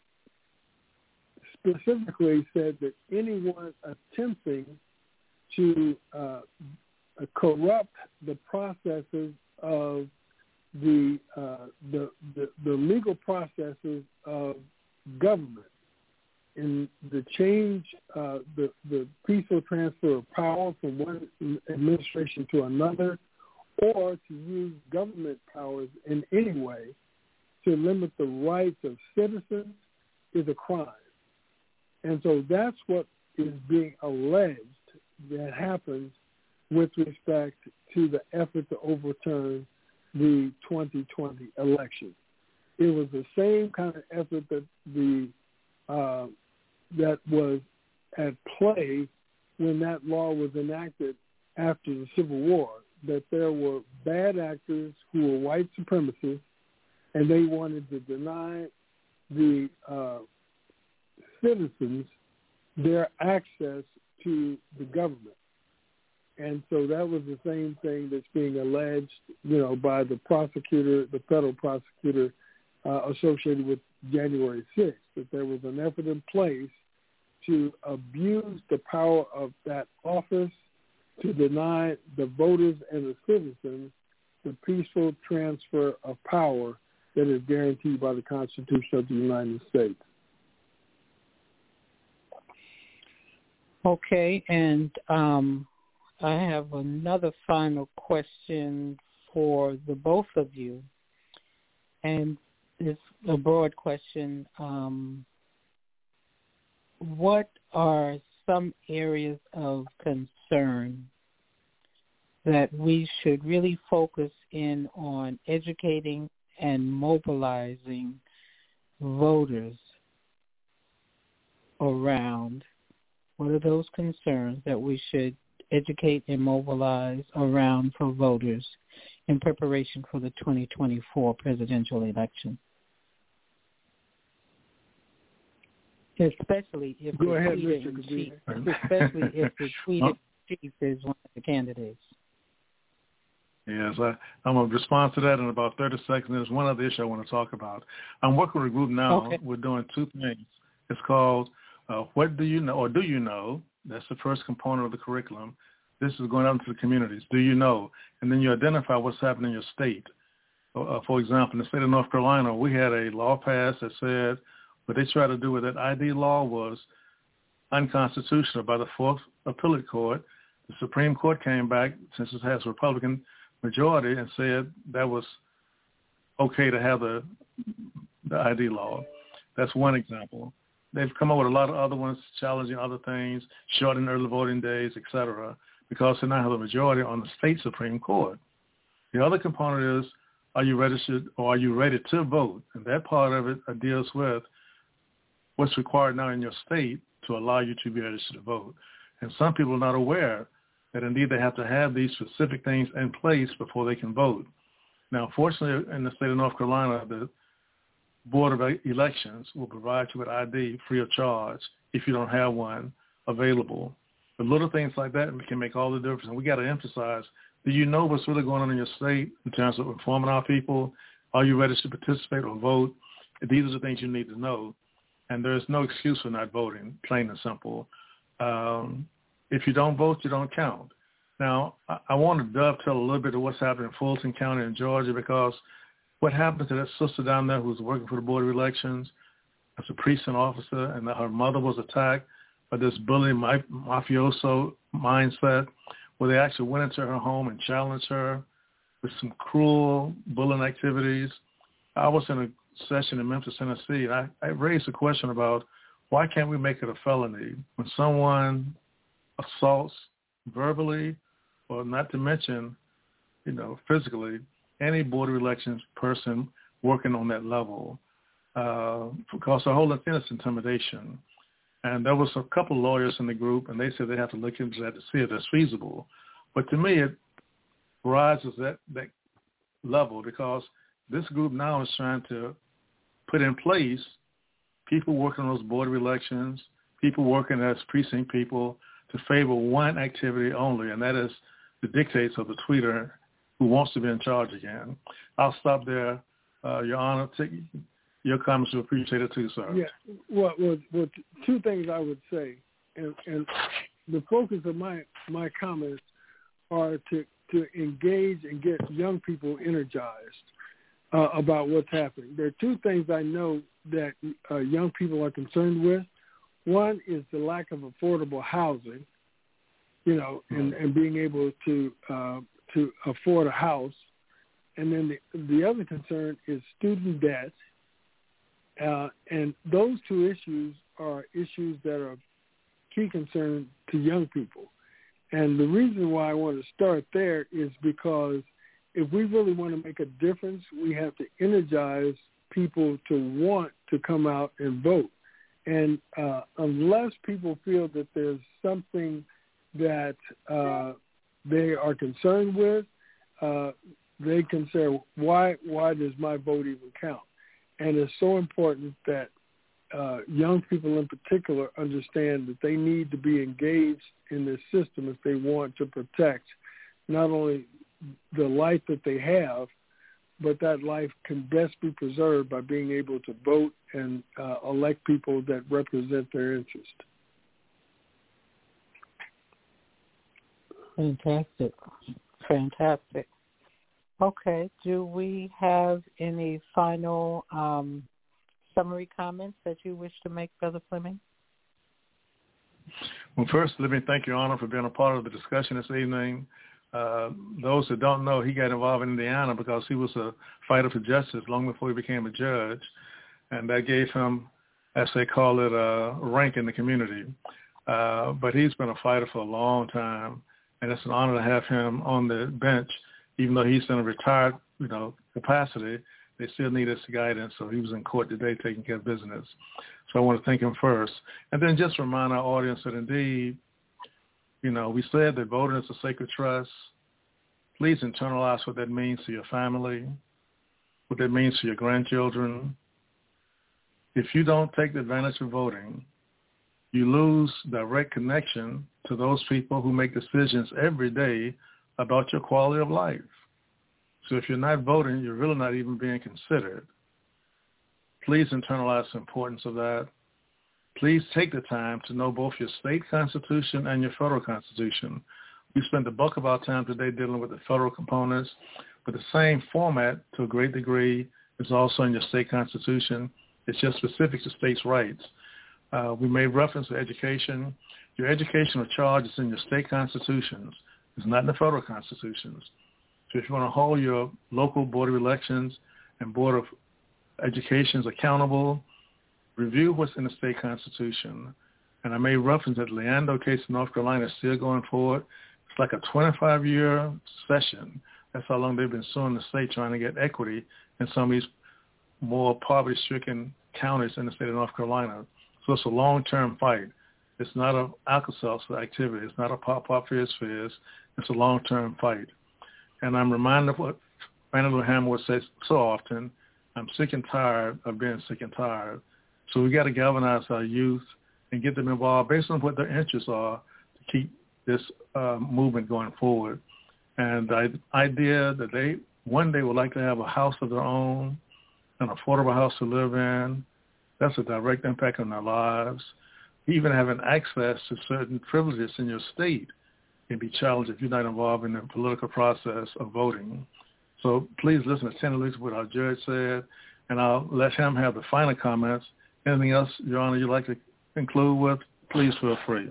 Speaker 10: specifically said that anyone attempting to uh, corrupt the processes of the, uh, the the the legal processes of government in the change, uh, the the peaceful transfer of power from one administration to another, or to use government powers in any way to limit the rights of citizens is a crime. And so that's what is being alleged that happens with respect to the effort to overturn the twenty twenty election. It was the same kind of effort that the uh, that was at play when that law was enacted after the Civil War, that there were bad actors who were white supremacists, and they wanted to deny the uh, citizens their access to the government. And so that was the same thing that's being alleged, you know, by the prosecutor, the federal prosecutor uh, associated with January sixth, that there was an effort in place to abuse the power of that office to deny the voters and the citizens the peaceful transfer of power that is guaranteed by the Constitution of the United States.
Speaker 6: Okay, and um, I have another final question for the both of you, and it's a broad question. Um, what are some areas of concern that we should really focus in on educating and mobilizing voters around? What are those concerns that we should educate and mobilize around for voters in preparation for the twenty twenty-four presidential election? Especially if
Speaker 10: Go
Speaker 6: the
Speaker 10: ahead,
Speaker 6: tweeter in chief, especially if the tweeter in chief is one of the candidates.
Speaker 7: Yes, I, I'm going to respond to that in about thirty seconds. There's one other issue I want to talk about. I'm working with a group now.
Speaker 6: Okay.
Speaker 7: We're doing two things. It's called uh, What Do You Know, or Do You Know? That's the first component of the curriculum. This is going out into the communities. Do you know? And then you identify what's happening in your state. Uh, for example, in the state of North Carolina, we had a law passed that said what they tried to do with that I D law was unconstitutional by the Fourth Appellate Court. The Supreme Court came back, since it has a Republican majority, and said that was okay to have the, the I D law. That's one example. They've come up with a lot of other ones, challenging other things, shortening early voting days, et cetera, because they now have a majority on the state Supreme Court. The other component is, are you registered or are you ready to vote? And that part of it deals with what's required now in your state to allow you to be registered to vote. And some people are not aware that indeed they have to have these specific things in place before they can vote. Now, fortunately, in the state of North Carolina, the Board of Elections will provide you with I D free of charge if you don't have one available. But little things like that can make all the difference. And we got to emphasize, do you know what's really going on in your state in terms of informing our people? Are you ready to participate or vote? These are the things you need to know. And there's no excuse for not voting, plain and simple. Um, if you don't vote, you don't count. Now, I, I want to dovetail a little bit of what's happening in Fulton County in Georgia, because what happened to that sister down there who was working for the Board of Elections as a precinct officer, and that her mother was attacked by this bullying mafioso mindset, where they actually went into her home and challenged her with some cruel bullying activities. I was in a session in Memphis, Tennessee, and I, I raised a question about why can't we make it a felony when someone assaults verbally, or not to mention, you know, physically, any Board of Elections person working on that level, uh, because the whole thing is intimidation. And there was a couple of lawyers in the group, and they said they have to look into that to see if that's feasible. But to me, it rises that, that level, because this group now is trying to put in place people working on those Board of Elections, people working as precinct people, to favor one activity only, and that is the dictates of the tweeter who wants to be in charge again. I'll stop there, uh, Your Honor. your comments are appreciated too, sir.
Speaker 10: Yeah. Well, well, well two things I would say, and, and the focus of my my comments are to to engage and get young people energized uh, about what's happening. There are two things I know that uh, young people are concerned with. One is the lack of affordable housing, you know, and, and being able to uh, to afford a house. And then the, the other concern is student debt. Uh, and those two issues are issues that are key concern to young people. And the reason why I want to start there is because if we really want to make a difference, we have to energize people to want to come out and vote. And uh, unless people feel that there's something that uh, they are concerned with, uh, they can say, why, why does my vote even count? And it's so important that uh, young people in particular understand that they need to be engaged in this system if they want to protect not only the life that they have, but that life can best be preserved by being able to vote and uh, elect people that represent their interest.
Speaker 6: Fantastic. Fantastic. Okay. Do we have any final um, summary comments that you wish to make, Brother Fleming?
Speaker 7: Well, first, let me thank Your Honor for being a part of the discussion this evening. Uh, those that don't know, he got involved in Indiana because he was a fighter for justice long before he became a judge, and that gave him, as they call it, a rank in the community. Uh, but he's been a fighter for a long time, and it's an honor to have him on the bench. Even though he's in a retired, you know, capacity, they still need his guidance. So he was in court today taking care of business. So I want to thank him first. And then just remind our audience that indeed, you know, we said that voting is a sacred trust. Please internalize what that means to your family, what that means to your grandchildren. If you don't take the advantage of voting, you lose direct connection to those people who make decisions every day about your quality of life. So if you're not voting, you're really not even being considered. Please internalize the importance of that. Please take the time to know both your state constitution and your federal constitution. We spent the bulk of our time today dealing with the federal components, but the same format to a great degree is also in your state constitution. It's just specific to states' rights. Uh, we made reference to education. Your educational charge is in your state constitutions. It's not in the federal constitutions. So if you want to hold your local board of elections and board of educations accountable, review what's in the state constitution. And I made reference that the Leandro case in North Carolina is still going forward. It's like a twenty-five year session. That's how long they've been suing the state trying to get equity in some of these more poverty-stricken counties in the state of North Carolina. So it's a long-term fight. It's not an Alka-Seltzer activity. It's not a pop-pop fizz-fizz. It's a long-term fight. And I'm reminded of what Fannie Lou Hamer would say so often, I'm sick and tired of being sick and tired. So we got to galvanize our youth and get them involved based on what their interests are to keep this uh, movement going forward. And the idea that they one day would like to have a house of their own, an affordable house to live in, that's a direct impact on their lives. Even having access to certain privileges in your state can be challenged if you're not involved in the political process of voting. So please listen attentively to what our judge said, and I'll let him have the final comments. Anything else, Your Honor, you'd like to conclude with, please feel free.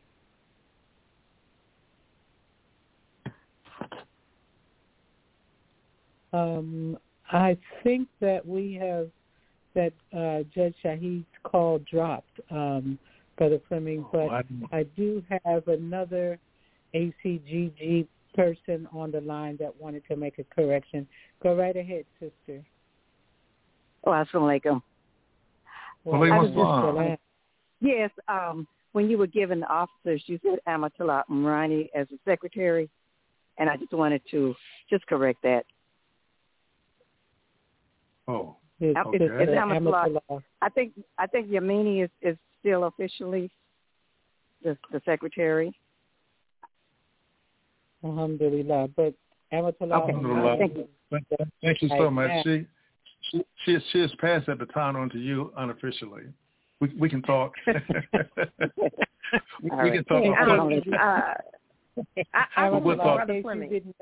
Speaker 6: Um, I think that we have, that uh, Judge Shahid's call dropped, um, Brother Fleming, but oh, I, I do have another A C G G person on the line that wanted to make a correction. Go right ahead, sister.
Speaker 17: Oh, assalamu alaikum.
Speaker 6: Well,
Speaker 17: I was just, yes, um, when you were giving the officers, you said Amatullah Umrani as the secretary, and I just wanted to just correct that.
Speaker 7: Oh,
Speaker 17: it's,
Speaker 7: okay.
Speaker 17: it's, it's Amatullah. I think I think Yamini is, is still officially the, the secretary.
Speaker 6: Alhamdulillah, but Amatullah.
Speaker 7: Alhamdulillah. Thank you. Thank you so much. She she, she, she has passed that baton on to you unofficially. We we can talk. we, we can talk.
Speaker 18: Hey, um, uh, I, I
Speaker 7: we'll
Speaker 18: was
Speaker 7: talk.
Speaker 18: Brother Fleming.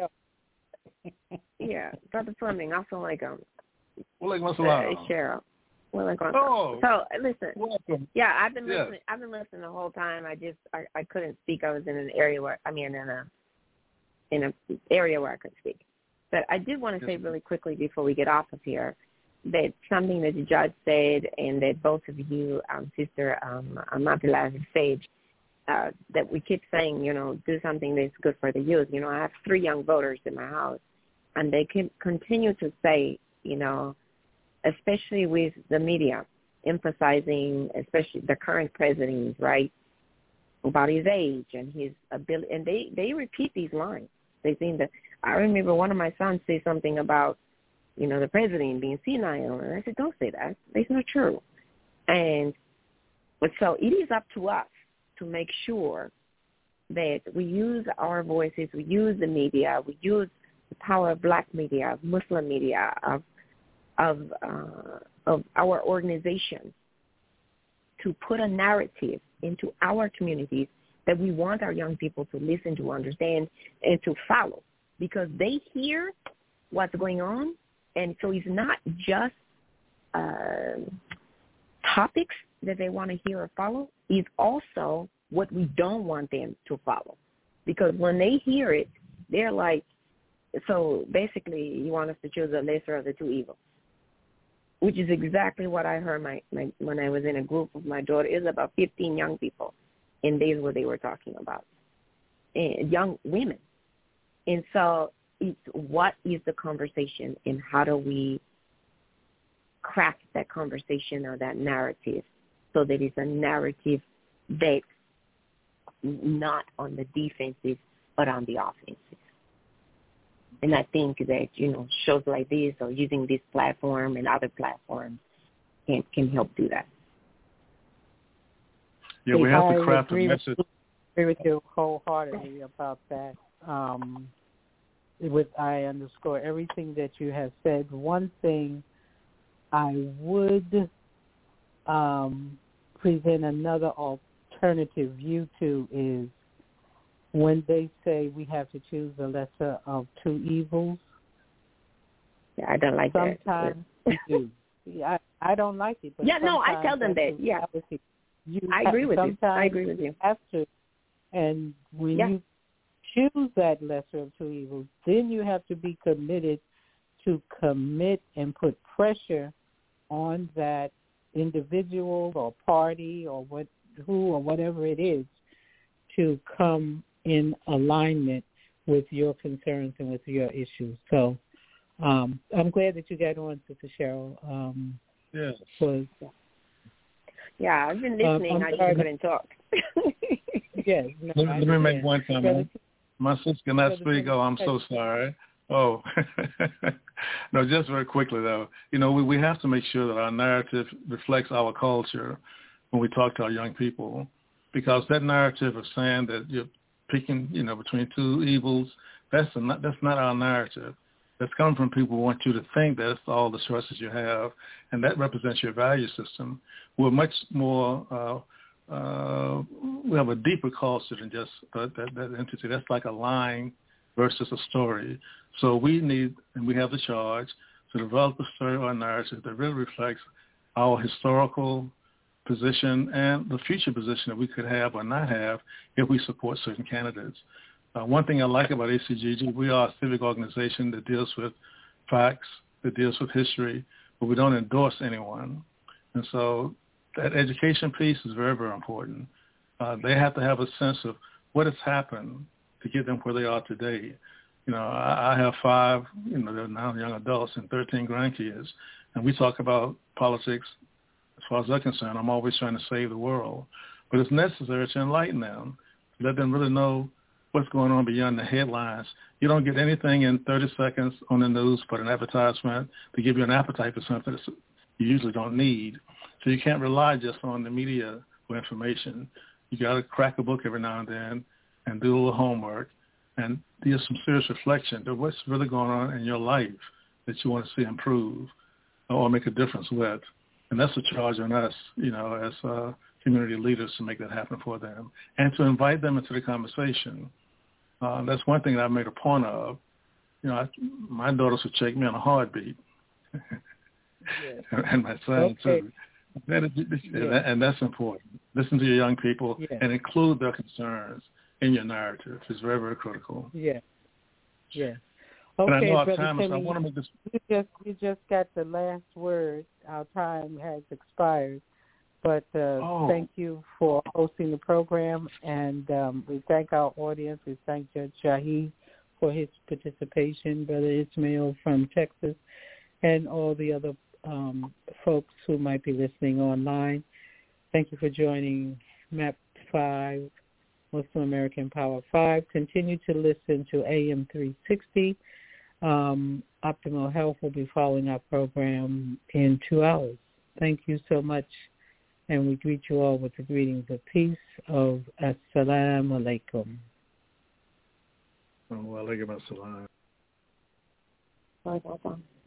Speaker 18: Yeah, Brother Fleming. Also like um,
Speaker 7: Walaikum
Speaker 18: uh,
Speaker 7: assalam.
Speaker 18: Cheryl. Walaikum
Speaker 7: Oh,
Speaker 18: so listen.
Speaker 7: Welcome.
Speaker 18: Yeah, I've been
Speaker 7: Yes.
Speaker 18: listening. I've been listening the whole time. I just I, I couldn't speak. I was in an area where I mean in a in a area where I could speak. But I did want to say really quickly before we get off of here that something that the judge said and that both of you, um, Sister um, Amantala, said, uh, that we keep saying, you know, do something that's good for the youth. You know, I have three young voters in my house, and they can continue to say, you know, especially with the media, emphasizing, especially the current president, right, about his age and his ability. And they, they repeat these lines. They think that, I remember one of my sons say something about, you know, the president being senile. And I said, don't say that. That's not true. And but so it is up to us to make sure that we use our voices, we use the media, we use the power of black media, of Muslim media, of of uh, of our organizations to put a narrative into our communities that we want our young people to listen to, understand, and to follow, because they hear what's going on. And so it's not just uh, topics that they want to hear or follow. It's also what we don't want them to follow. Because when they hear it, they're like, so basically you want us to choose the lesser of the two evils, which is exactly what I heard my, my when I was in a group with my daughter. It was about fifteen young people, and these were they were talking about, and young women. And so it's what is the conversation and how do we craft that conversation or that narrative so that it's a narrative that's not on the defensive but on the offensive. And I think that, you know, shows like this or using this platform and other platforms can, can help do that.
Speaker 7: Yeah, we have to craft a
Speaker 6: agree
Speaker 7: message.
Speaker 6: With, agree with you wholeheartedly about that. Um, with I underscore everything that you have said. One thing I would um, present another alternative view to is when they say we have to choose the lesser of two evils.
Speaker 18: Yeah, I don't like
Speaker 6: sometimes
Speaker 18: that.
Speaker 6: Sometimes we do. Yeah, I, I don't like it. But
Speaker 18: yeah, no, I tell them that. Yeah,
Speaker 6: you
Speaker 18: I agree with
Speaker 6: you.
Speaker 18: I agree with you.
Speaker 6: Have to, and when
Speaker 18: yeah.
Speaker 6: you choose that lesser of two evils, then you have to be committed to commit and put pressure on that individual or party or what, who or whatever it is to come in alignment with your concerns and with your issues. So um, I'm glad that you got on, Sister Cheryl. Um,
Speaker 7: yes.
Speaker 6: Was,
Speaker 18: yeah, I've been listening. Um, I just couldn't talk.
Speaker 6: yes. No,
Speaker 7: let, let me make one comment. My sister cannot speak. Oh, I'm so sorry. Oh, no, just very quickly, though. You know, we, we have to make sure that our narrative reflects our culture when we talk to our young people, because that narrative of saying that you're picking, you know, between two evils, that's a, not, that's not our narrative. That's coming from people who want you to think that's all the choices you have, and that represents your value system. We're much more... Uh, Uh, we have a deeper culture than just that, that, that entity. That's like a line versus a story. So we need, and we have the charge, to develop a story or a narrative that really reflects our historical position and the future position that we could have or not have if we support certain candidates. Uh, one thing I like about A C G G, we are a civic organization that deals with facts, that deals with history, but we don't endorse anyone. And so that education piece is very, very important. Uh, they have to have a sense of what has happened to get them where they are today. You know, I, I have five, you know, they're now young adults and thirteen grandkids, and we talk about politics. As far as they're concerned, I'm always trying to save the world. But it's necessary to enlighten them, to let them really know what's going on beyond the headlines. You don't get anything in thirty seconds on the news but an advertisement to give you an appetite for something that you usually don't need. So you can't rely just on the media for information. You got to crack a book every now and then and do a little homework and do some serious reflection to what's really going on in your life that you want to see improve. or make a difference with. And that's a charge on us, you know, as uh, community leaders to make that happen for them and to invite them into the conversation. Uh, that's one thing that I made a point of. You know, I, my daughters would check me on a heartbeat, yeah. and my son okay. too. That is, yeah. and, that, and that's important. Listen to your young people yeah. and include their concerns in your narrative. It's very, very critical.
Speaker 6: Yeah, yeah.
Speaker 7: Okay, I know our
Speaker 6: Brother
Speaker 7: time is, I
Speaker 6: Timmy,
Speaker 7: want to make this.
Speaker 6: You just, you just got the last word. Our time has expired. But uh,
Speaker 7: oh.
Speaker 6: thank you for hosting the program, and um, we thank our audience. We thank Judge Shaheed for his participation, Brother Ismail from Texas, and all the other um, folks who might be listening online. Thank you for joining M A P five, Muslim American Power five. Continue to listen to A M three sixty. Um, Optimal Health will be following our program in two hours. Thank you so much. And we greet you all with the greetings of peace of Assalamu alaikum.
Speaker 7: Wa alaikum assalam.
Speaker 18: Welcome.